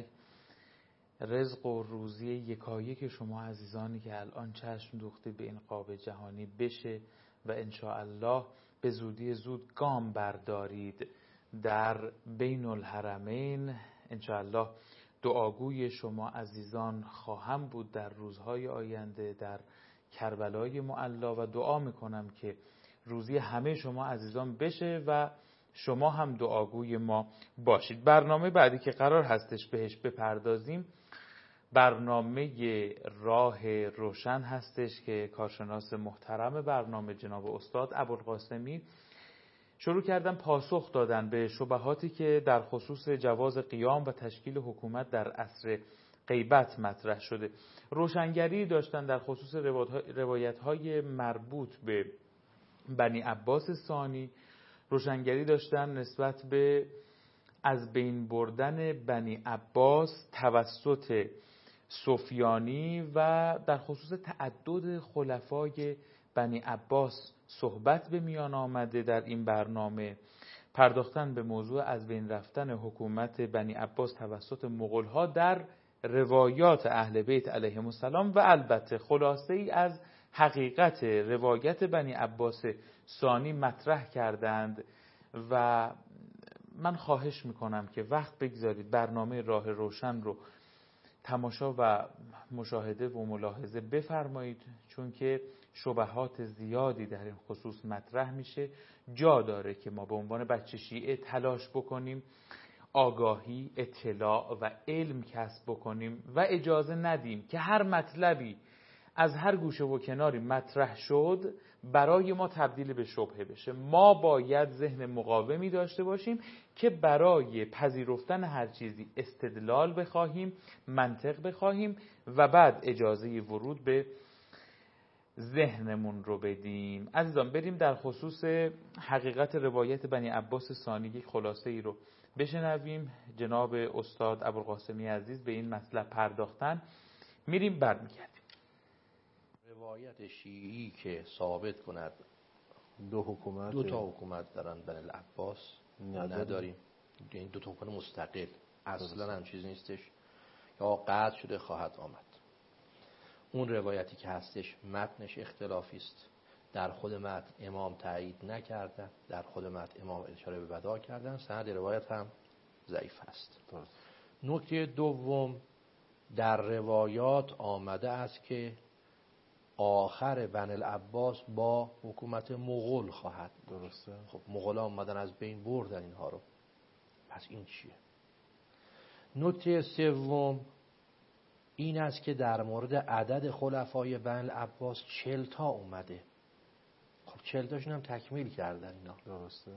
رزق و روزی یکایک شما عزیزانی که الان چشم دوخته به این قاب جهانی بشه و ان شاء الله به زودی زود گام بردارید در بین الحرمین. ان شاء الله دعاگوی شما عزیزان خواهم بود در روزهای آینده در کربلای معلا و دعا میکنم که روزی همه شما عزیزان بشه و شما هم دعاگوی ما باشید. برنامه بعدی که قرار هستش بهش بپردازیم برنامه راه روشن هستش که کارشناس محترم برنامه جناب استاد ابوالقاسمی شروع کردن پاسخ دادن به شبهاتی که در خصوص جواز قیام و تشکیل حکومت در عصر غیبت مطرح شده. روشنگری داشتن در خصوص روایت‌های مربوط به بنی عباس ثانی، روشنگری داشتن نسبت به از بین بردن بنی عباس توسط سفیانی و در خصوص تعدد خلفای بنی عباس صحبت به میان آمده در این برنامه، پرداختن به موضوع از بین رفتن حکومت بنی عباس توسط مغول‌ها در روایات اهل بیت علیهم السلام و البته خلاصه ای از حقیقت روایت بنی عباس ثانی مطرح کردند. و من خواهش میکنم که وقت بگذارید برنامه راه روشن رو تماشا و مشاهده و ملاحظه بفرمایید، چون که شبهات زیادی در این خصوص مطرح میشه. جا داره که ما به عنوان بچه شیعه تلاش بکنیم، آگاهی، اطلاع و علم کسب بکنیم و اجازه ندیم که هر مطلبی از هر گوشه و کناری مطرح شد برای ما تبدیل به شبهه بشه. ما باید ذهن مقاومی داشته باشیم که برای پذیرفتن هر چیزی استدلال بخواهیم، منطق بخواهیم و بعد اجازه ورود به ذهنمون رو بدیم. عزیزان بریم در خصوص حقیقت روایت بنی عباس ثانی یک خلاصه ای رو بشنویم. جناب استاد ابوالقاسمی عزیز به این مطلب پرداختن، میریم برمیگردیم. روایت شیعی که ثابت کند دو حکومت دو تا حکومت دارن بنی العباس نداریم. این دو تا حکومت مستقل اصلا هم چیز نیستش، یا قطع شده خواهد آمد. اون روایتی که هستش متنش اختلافی است. در خود متن امام تایید نکردن، در خود متن امام اشاره به ودا کردن، سند روایت هم ضعیف است. نکته دوم، در روایات آمده است که آخر بنی العباس با حکومت مغول خواهد. درسته. خب مغول آمدن از بین بردن اینها رو، پس این چیه؟ نکته سوم این است که در مورد عدد خلفای بنی العباس چهل تا اومده. خب چهل تاشون هم تکمیل کردن اینا. درسته.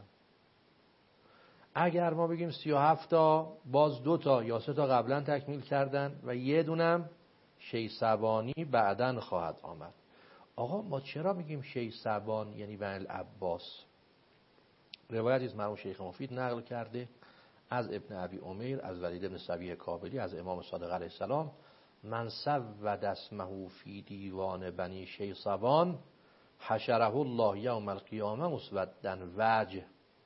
اگر ما بگیم سی و هفت تا، باز دو تا یا سه تا قبلا تکمیل کردن و یه دونم شیسبانی بعدن خواهد آمد. آقا ما چرا میگیم شیسبان یعنی بنی العباس؟ روایتی از مرحوم شیخ مفید نقل کرده از ابن ابی عمیر، از ولید بن سبیح کابلی، از امام صادق علیه السلام: من سود اسمه فی دیوان بنی شیسبان حشره الله یوم القیامه مسودا وجه.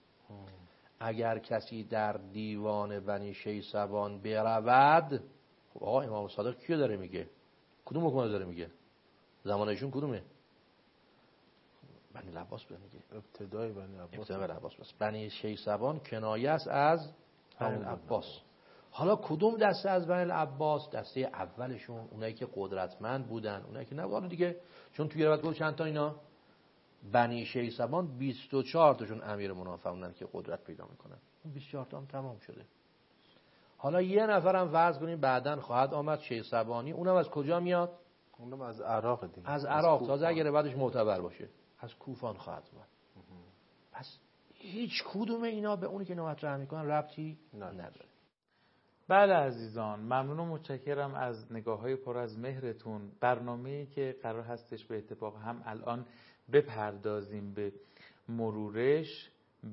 اگر کسی در دیوان بنی شیسبان برود، خب آقا امام صادق کیو داره میگه؟ کدوم حکومت داره میگه؟ زمانشون کدومه؟ بنی العباس داره میگه. ابتدای بنی عباس. ابتدای بنی عباس. بس بنی شیسبان کنایه است از بنی العباس. حالا کدوم دسته از بنی العباس؟ دسته اولشون، اونایی که قدرتمند بودن، اونایی که نه. حالا دیگه چون توی روایت گفت چند تا اینا بنی شیسبان بیست و چهار تاشون امیر منافقونن که قدرت پیدا میکنن. اون بیست و چهار تا هم تمام شده. حالا یه نفرم فرض کنیم بعدن خواهد آمد شیسبانی، اونم از کجا میاد؟ اونم از عراق دیگه. از عراق، تازه اگه بعدش معتبر باشه از کوفان خواهد اومد. پس هیچ کدوم اینا به اونی که مطرح میکنن ربطی نداره. بله عزیزان، ممنون و متشکرم از نگاه‌های پر از مهرتون. برنامه‌ای که قرار هستش به اتفاق هم الان بپردازیم به مرورش،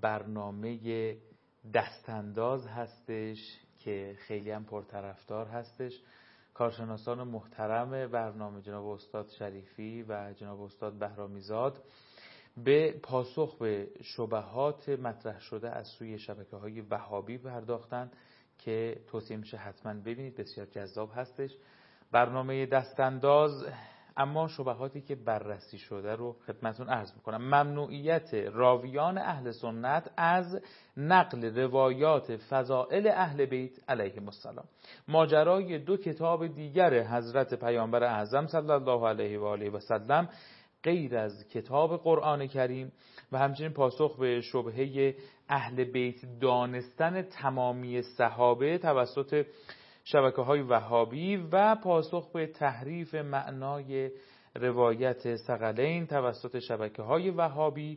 برنامه دستانداز هستش که خیلی هم پرطرفدار هستش. کارشناسان محترم برنامه جناب استاد شریفی و جناب استاد بهرامیزاد به پاسخ به شبهات مطرح شده از سوی شبکه‌های وهابی پرداختن که توصیه میشه حتما ببینید، بسیار جذاب هستش برنامه دستانداز. اما شبهاتی که بررسی شده رو خدمتون عرض میکنم. ممنوعیت راویان اهل سنت از نقل روایات فضائل اهل بیت علیهم السلام. ماجرای دو کتاب دیگر حضرت پیامبر اعظم صلی الله علیه و آله و سلم غیر از کتاب قرآن کریم و همچنین پاسخ به شبهه اهل بیت دانستن تمامی صحابه توسط شبکه‌های وهابی و پاسخ به تحریف معنای روایت ثقلین توسط شبکه‌های وهابی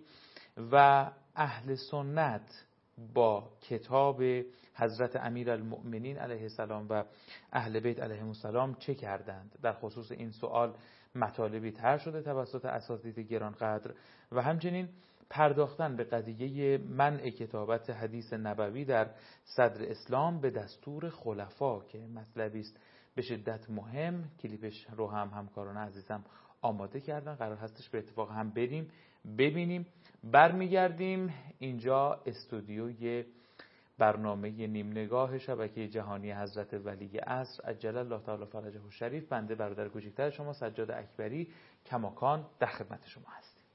و اهل سنت با کتاب حضرت امیرالمؤمنین علیه السلام و اهل بیت علیهم السلام چه کردند. در خصوص این سوال مطالبی طرح شده توسط اساتید گرانقدر و همچنین پرداختن به قضیه منع کتابت حدیث نبوی در صدر اسلام به دستور خلفا که مطلبی است به شدت مهم. کلیپش رو هم همکاران عزیزم آماده کردن. قرار هستش به اتفاق هم بریم ببینیم. برمیگردیم اینجا استودیوی برنامه نیم نگاه شبکه جهانی حضرت ولی عصر عجل الله تعالی فرجه الشریف. بنده برادر کوچکتر شما سجاد اکبری کماکان در خدمت شما هستیم.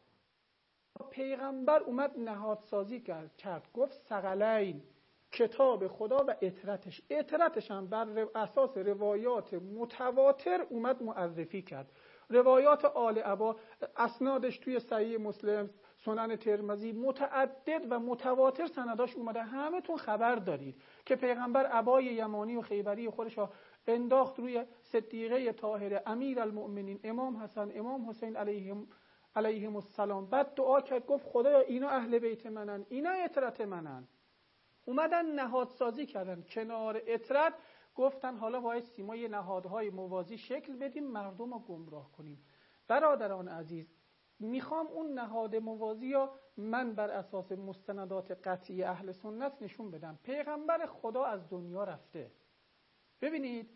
پیغمبر اومد نهادسازی کرد، گفت ثقلین، کتاب خدا و اطرتش. اطرتش هم بر اساس روایات متواتر اومد معرفی کرد. روایات آل عبا، اسنادش توی صحیح مسلم، سنن ترمذی متعدد و متواتر سنداش اومده. همه تون خبر دارید که پیغمبر عبای یمانی و خیبری خودش انداخت روی صدیقه طاهره امیر المؤمنین امام حسن امام حسین علیهم علیهم السلام. بعد دعا کرد، گفت خدایا اینا اهل بیت منن، اینا اطرت منن. اومدن نهادسازی کردن کنار اطرت، گفتن حالا باید ما یه نهادهای موازی شکل بدیم مردم رو گمراه کنیم. برادران عزیز، میخوام اون نهاد موازی رو من بر اساس مستندات قطعی اهل سنت نشون بدم. پیغمبر خدا از دنیا رفته. ببینید،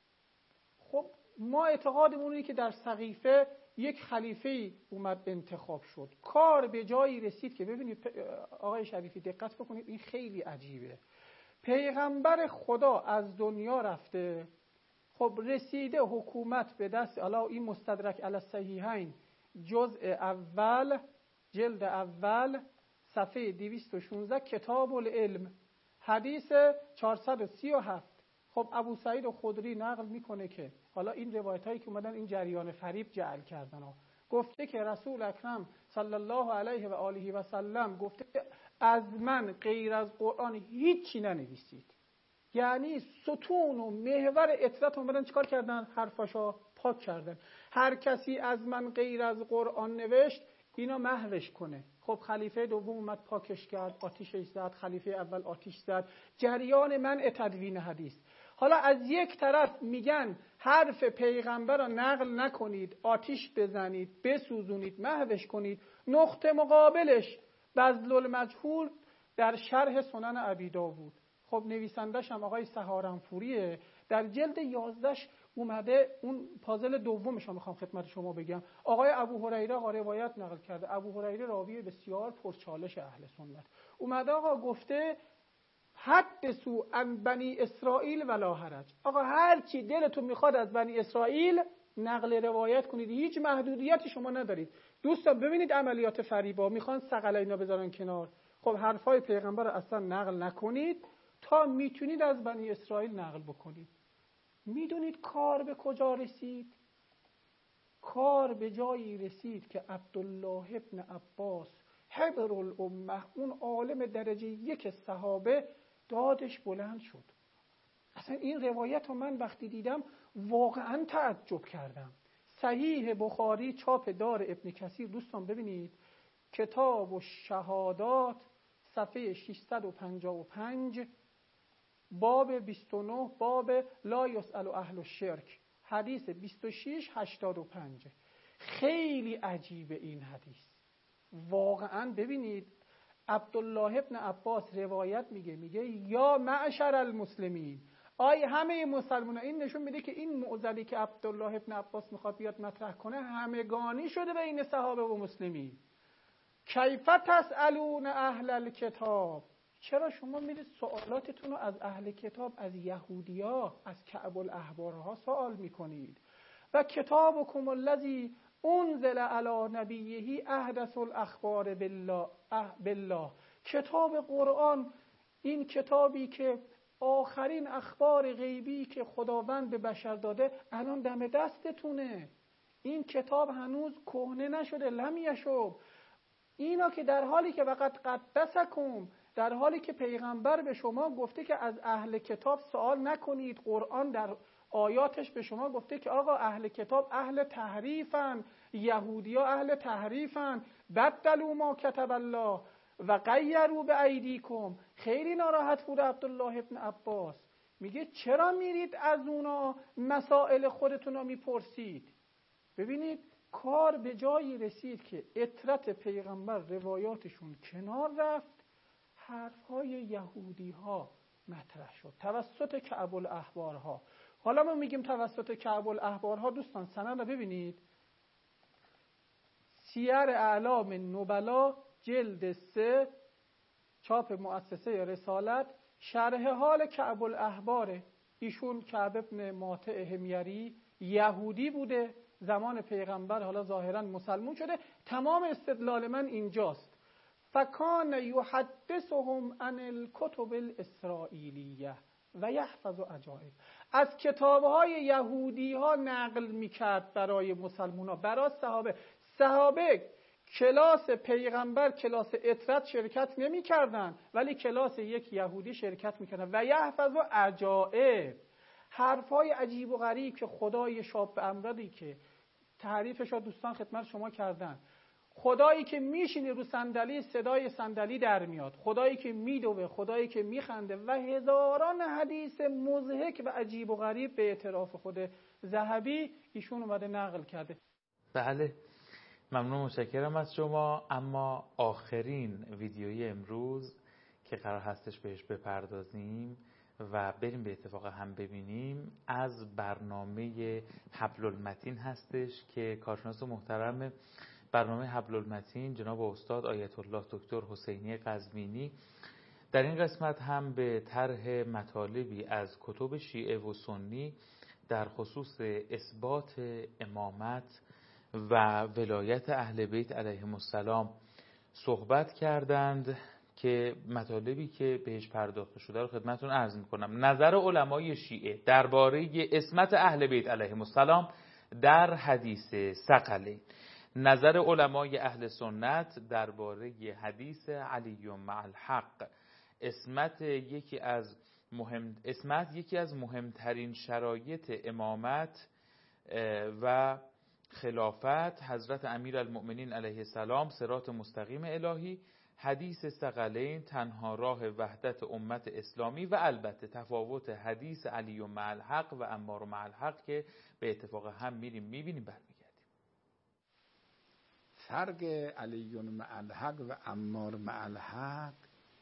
خب ما اعتقادمون اینه که در سقیفه یک خلیفه اومد انتخاب شد، کار به جایی رسید که ببینید آقای شریفی دقت بکنید، این خیلی عجیبه. پیغمبر خدا از دنیا رفته، خب رسیده حکومت به دست الله. این مستدرک علی الصحیحین جزء اول جلد اول صفحه دویست و شانزده کتاب العلم حدیث چهارصد و سی و هفت. خب ابو سعید خدری نقل میکنه که حالا این روایت هایی که اومدن این جریان فریب جعل کردن ها، گفته که رسول اکرم صلی الله علیه و آله و سلم گفته از من غیر از قرآن هیچی ننویسید. یعنی ستون و محور اطرت اومدن چیکار کردن؟ حرفاشا پاک کردن. هر کسی از من غیر از قرآن نوشت اینا محوش کنه. خب خلیفه دوم اومد پاکش کرد، آتیشش زد. خلیفه اول آتیش زد. جریان منع تدوین حدیث. حالا از یک طرف میگن حرف پیغمبر را نقل نکنید، آتیش بزنید، بسوزونید، محوش کنید. نقطه مقابلش بذل المجهول در شرح سنن ابی داوود. خب نویسندش هم آقای سهارنفوریه. در جلد یازدهش اومده اون پازل دومش رو میخوام خدمت شما بگم. آقای ابو هریره آقا روایت نقل کرده. ابو هریره راوی بسیار پرچالش اهل سنت. اومده آقا گفته حدثوا عن بنی اسرائیل ولا حرج. آقا هر چی دلتون میخواد از بنی اسرائیل نقل روایت کنید، هیچ محدودیتی شما ندارید. دوستان ببینید عملیات فریبا، میخوان ثقلینا بذارن کنار. خب حرفای پیغمبر رو اصلا نقل نکنید تا میتونید از بنی اسرائیل نقل بکنید. میدونید کار به کجا رسید؟ کار به جایی رسید که عبدالله ابن عباس حبر الامه، اون عالم درجه یک صحابه، دادش بلند شد. اصلا این روایت رو من وقتی دیدم واقعا تعجب کردم. صحیح بخاری چاپ دار ابن کثیر، دوستان ببینید کتاب الشهادات صفحه ششصد و پنجاه و پنج باب بیست و نه، باب لا یسأل اهل الشرک، حدیث بیست و شش هشتاد و پنج. خیلی عجیبه این حدیث واقعا. ببینید عبدالله ابن عباس روایت میگه میگه یا معشر المسلمین، آی همه مسلمان. این نشون میده که این معضلی که عبدالله ابن عباس میخواد بیاد مطرح کنه همگانی شده بین صحابه و مسلمین. کیف تسألون اهل الکتاب، چرا شما میرید سوالاتتون رو از اهل کتاب، از یهودیا، از کعب الاحبارها سوال میکنید؟ و کتابکم الذی انزل علی نبیه احدث الاخبار بالله بالله، کتاب قرآن، این کتابی که آخرین اخبار غیبی که خداوند به بشر داده الان دم دستتونه. این کتاب هنوز کهنه نشده، لم یشب. اینا که در حالی که وقت قدسکم، در حالی که پیغمبر به شما گفته که از اهل کتاب سوال نکنید، قرآن در آیاتش به شما گفته که آقا اهل کتاب اهل تحریفن، یهودیا اهل تحریفن، بدلوا ما کتب الله و غیروا به ایدیکم. خیلی ناراحت بود عبدالله ابن عباس، میگه چرا میرید از اونا مسائل خودتون رو میپرسید؟ ببینید کار به جایی رسید که اطرت پیغمبر روایاتشون کنار رفت، حرفهای یهودی ها مطرح شد توسط کعب الاحبارها. حالا ما میگیم توسط کعب الاحبارها، دوستان سند رو ببینید. سیر اعلام نبلا جلد سه چاپ مؤسسه رسالت، شرح حال کعب الاحباره. ایشون کعب ابن ماطع حمیری یهودی بوده، زمان پیغمبر حالا ظاهرا مسلمون شده. تمام استدلال من اینجاست. فکان یحدثهم عن الکتب الاسرائیلیه و یحفظ عجائب. از کتابهای یهودی ها نقل میکرد برای مسلمان ها، برای صحابه. صحابه کلاس پیغمبر، کلاس اطرت شرکت نمی کردن، ولی کلاس یک یهودی شرکت می کردن. و یحفظ عجائب، حرفای عجیب و غریب که خدای شاب امردی که تعریفش ها دوستان خدمت شما کردن. خدایی که میشینه رو صندلی صدای صندلی در میاد، خدایی که میدوه، خدایی که میخنده و هزاران حدیث مضحک و عجیب و غریب به اعتراف خود ذهبی ایشون اومده نقل کرده. بله، ممنون، متشکرم از شما. اما آخرین ویدیوی امروز که قرار هستش بهش بپردازیم و بریم به اتفاق هم ببینیم از برنامه حبل المتین هستش که کارشناس محترم برنامه حبل المتین جناب استاد آیت الله دکتر حسینی قزوینی در این قسمت هم به طرح مطالبی از کتب شیعه و سنی در خصوص اثبات امامت و ولایت اهل بیت علیهم السلام صحبت کردند که مطالبی که بهش پرداخته شده رو خدمتتون عرض می‌کنم. نظر علمای شیعه درباره عصمت اهل بیت علیهم السلام در حدیث ثقلین، نظر علمای اهل سنت درباره حدیث علی مع الحق. عصمت یکی از مهم عصمت یکی از مهمترین شرایط امامت و خلافت حضرت امیرالمؤمنین علیه السلام، صراط مستقیم الهی، حدیث ثقلین، تنها راه وحدت امت اسلامی و البته تفاوت حدیث علی مع الحق و عمار مع الحق که به اتفاق هم میریم میبینیم برمیگردیم. فرق علی مع الحق و عمار مع الحق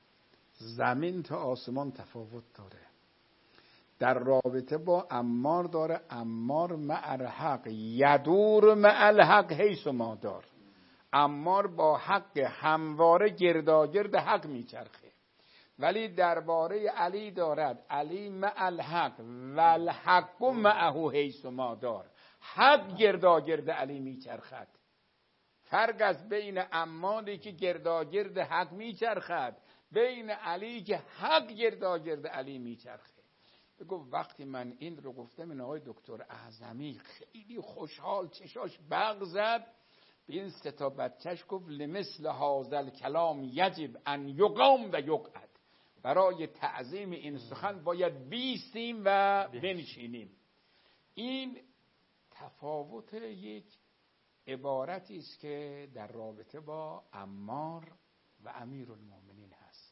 زمین تا آسمان تفاوت داره. در رابطه با عمار داره عمار مع الحق یدور مع الحق حیث ما دار. عمار با حق همواره گرداگرد حق میچرخه، ولی درباره علی دارد علی مع الحق و الحق معه حیث ما دار. حق گرداگرد علی میچرخد. فرق از بین عماری که گرداگرد حق میچرخد بین علی که حق گرداگرد علی میچرخه. بگو وقتی من این رو گفتم این آقای دکتر اعظمی خیلی خوشحال چشاش برق زد، به این سه تا بچهش گفت لمثل هذا الکلام یجب ان یقام و یقعد. برای تعظیم این سخن باید بیستیم و بنشینیم. این تفاوت یک عبارتی است که در رابطه با عمار و امیرالمومنین هست.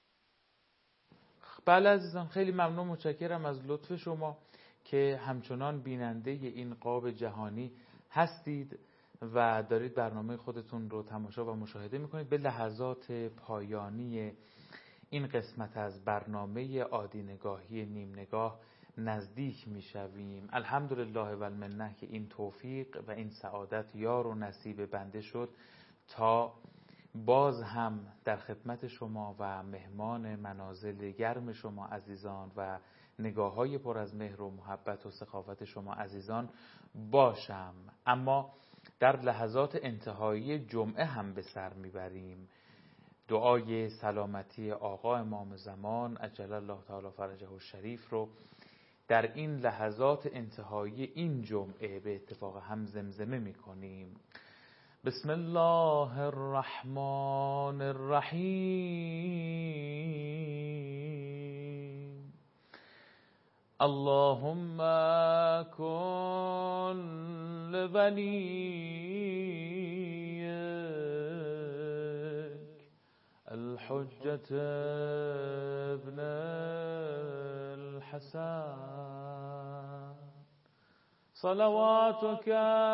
بله عزیزان، خیلی ممنون، متشکرم از لطف شما که همچنان بیننده این قاب جهانی هستید و دارید برنامه خودتون رو تماشا و مشاهده میکنید. به لحظات پایانی این قسمت از برنامه عادی نگاهی نیم نگاه نزدیک میشویم. الحمدلله و المنه که این توفیق و این سعادت یار و نصیب بنده شد تا باز هم در خدمت شما و مهمان منازل گرم شما عزیزان و نگاه های پر از مهر و محبت و سخاوت شما عزیزان باشم. اما در لحظات انتهایی جمعه هم به سر میبریم. دعای سلامتی آقا امام زمان عجل الله تعالی فرجه الشریف رو در این لحظات انتهایی این جمعه به اتفاق هم زمزمه میکنیم. بسم الله الرحمن الرحیم. اللهم کن لولیک الحجة ابن الحسن صلواتك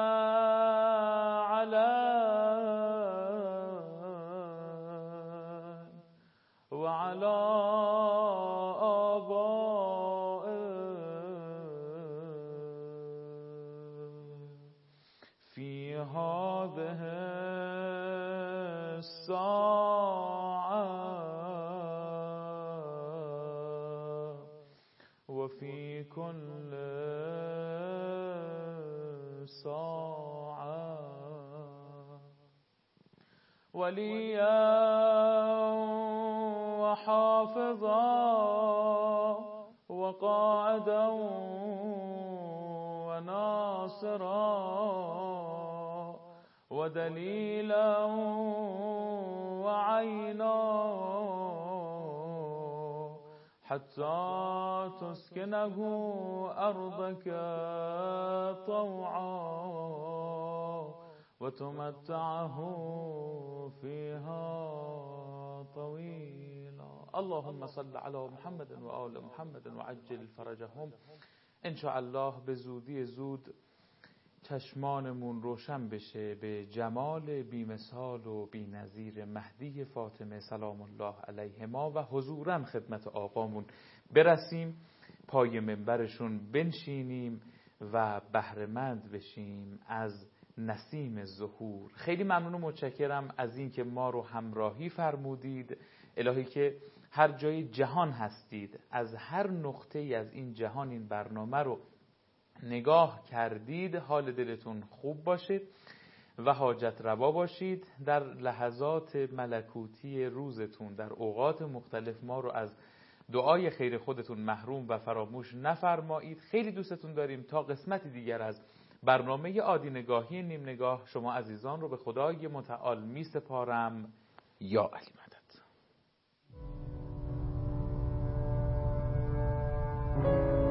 عليه وعلى آبائه في هذه وفي كل ساعة وليا وحافظا وقائدا وناصرا ودليلا وعينا حتى تسكنه أرضك طوعا وتمتعه فيها طويلا. اللهم صل على محمد و آل محمد و عجل فرجهم. ان شاء الله به زودی زود چشمانمون روشن بشه به جمال بی‌مثال و بی‌نظیر مهدی فاطمه سلام الله علیهما و حضوراً خدمت آقامون برسیم، پای منبرشون بنشینیم و بهره‌مند بشیم از نسیم ظهور. خیلی ممنون و متشکرم از این که ما رو همراهی فرمودید. الهی که هر جای جهان هستید، از هر نقطه‌ای از این جهان این برنامه رو نگاه کردید، حال دلتون خوب باشه و حاجت روا باشید. در لحظات ملکوتی روزتون در اوقات مختلف ما رو از دعای خیر خودتون محروم و فراموش نفرمایید. خیلی دوستتون داریم. تا قسمتی دیگر از برنامه عادی نگاهی نیم نگاه شما عزیزان رو به خدای متعال می سپارم. یا علی مدد.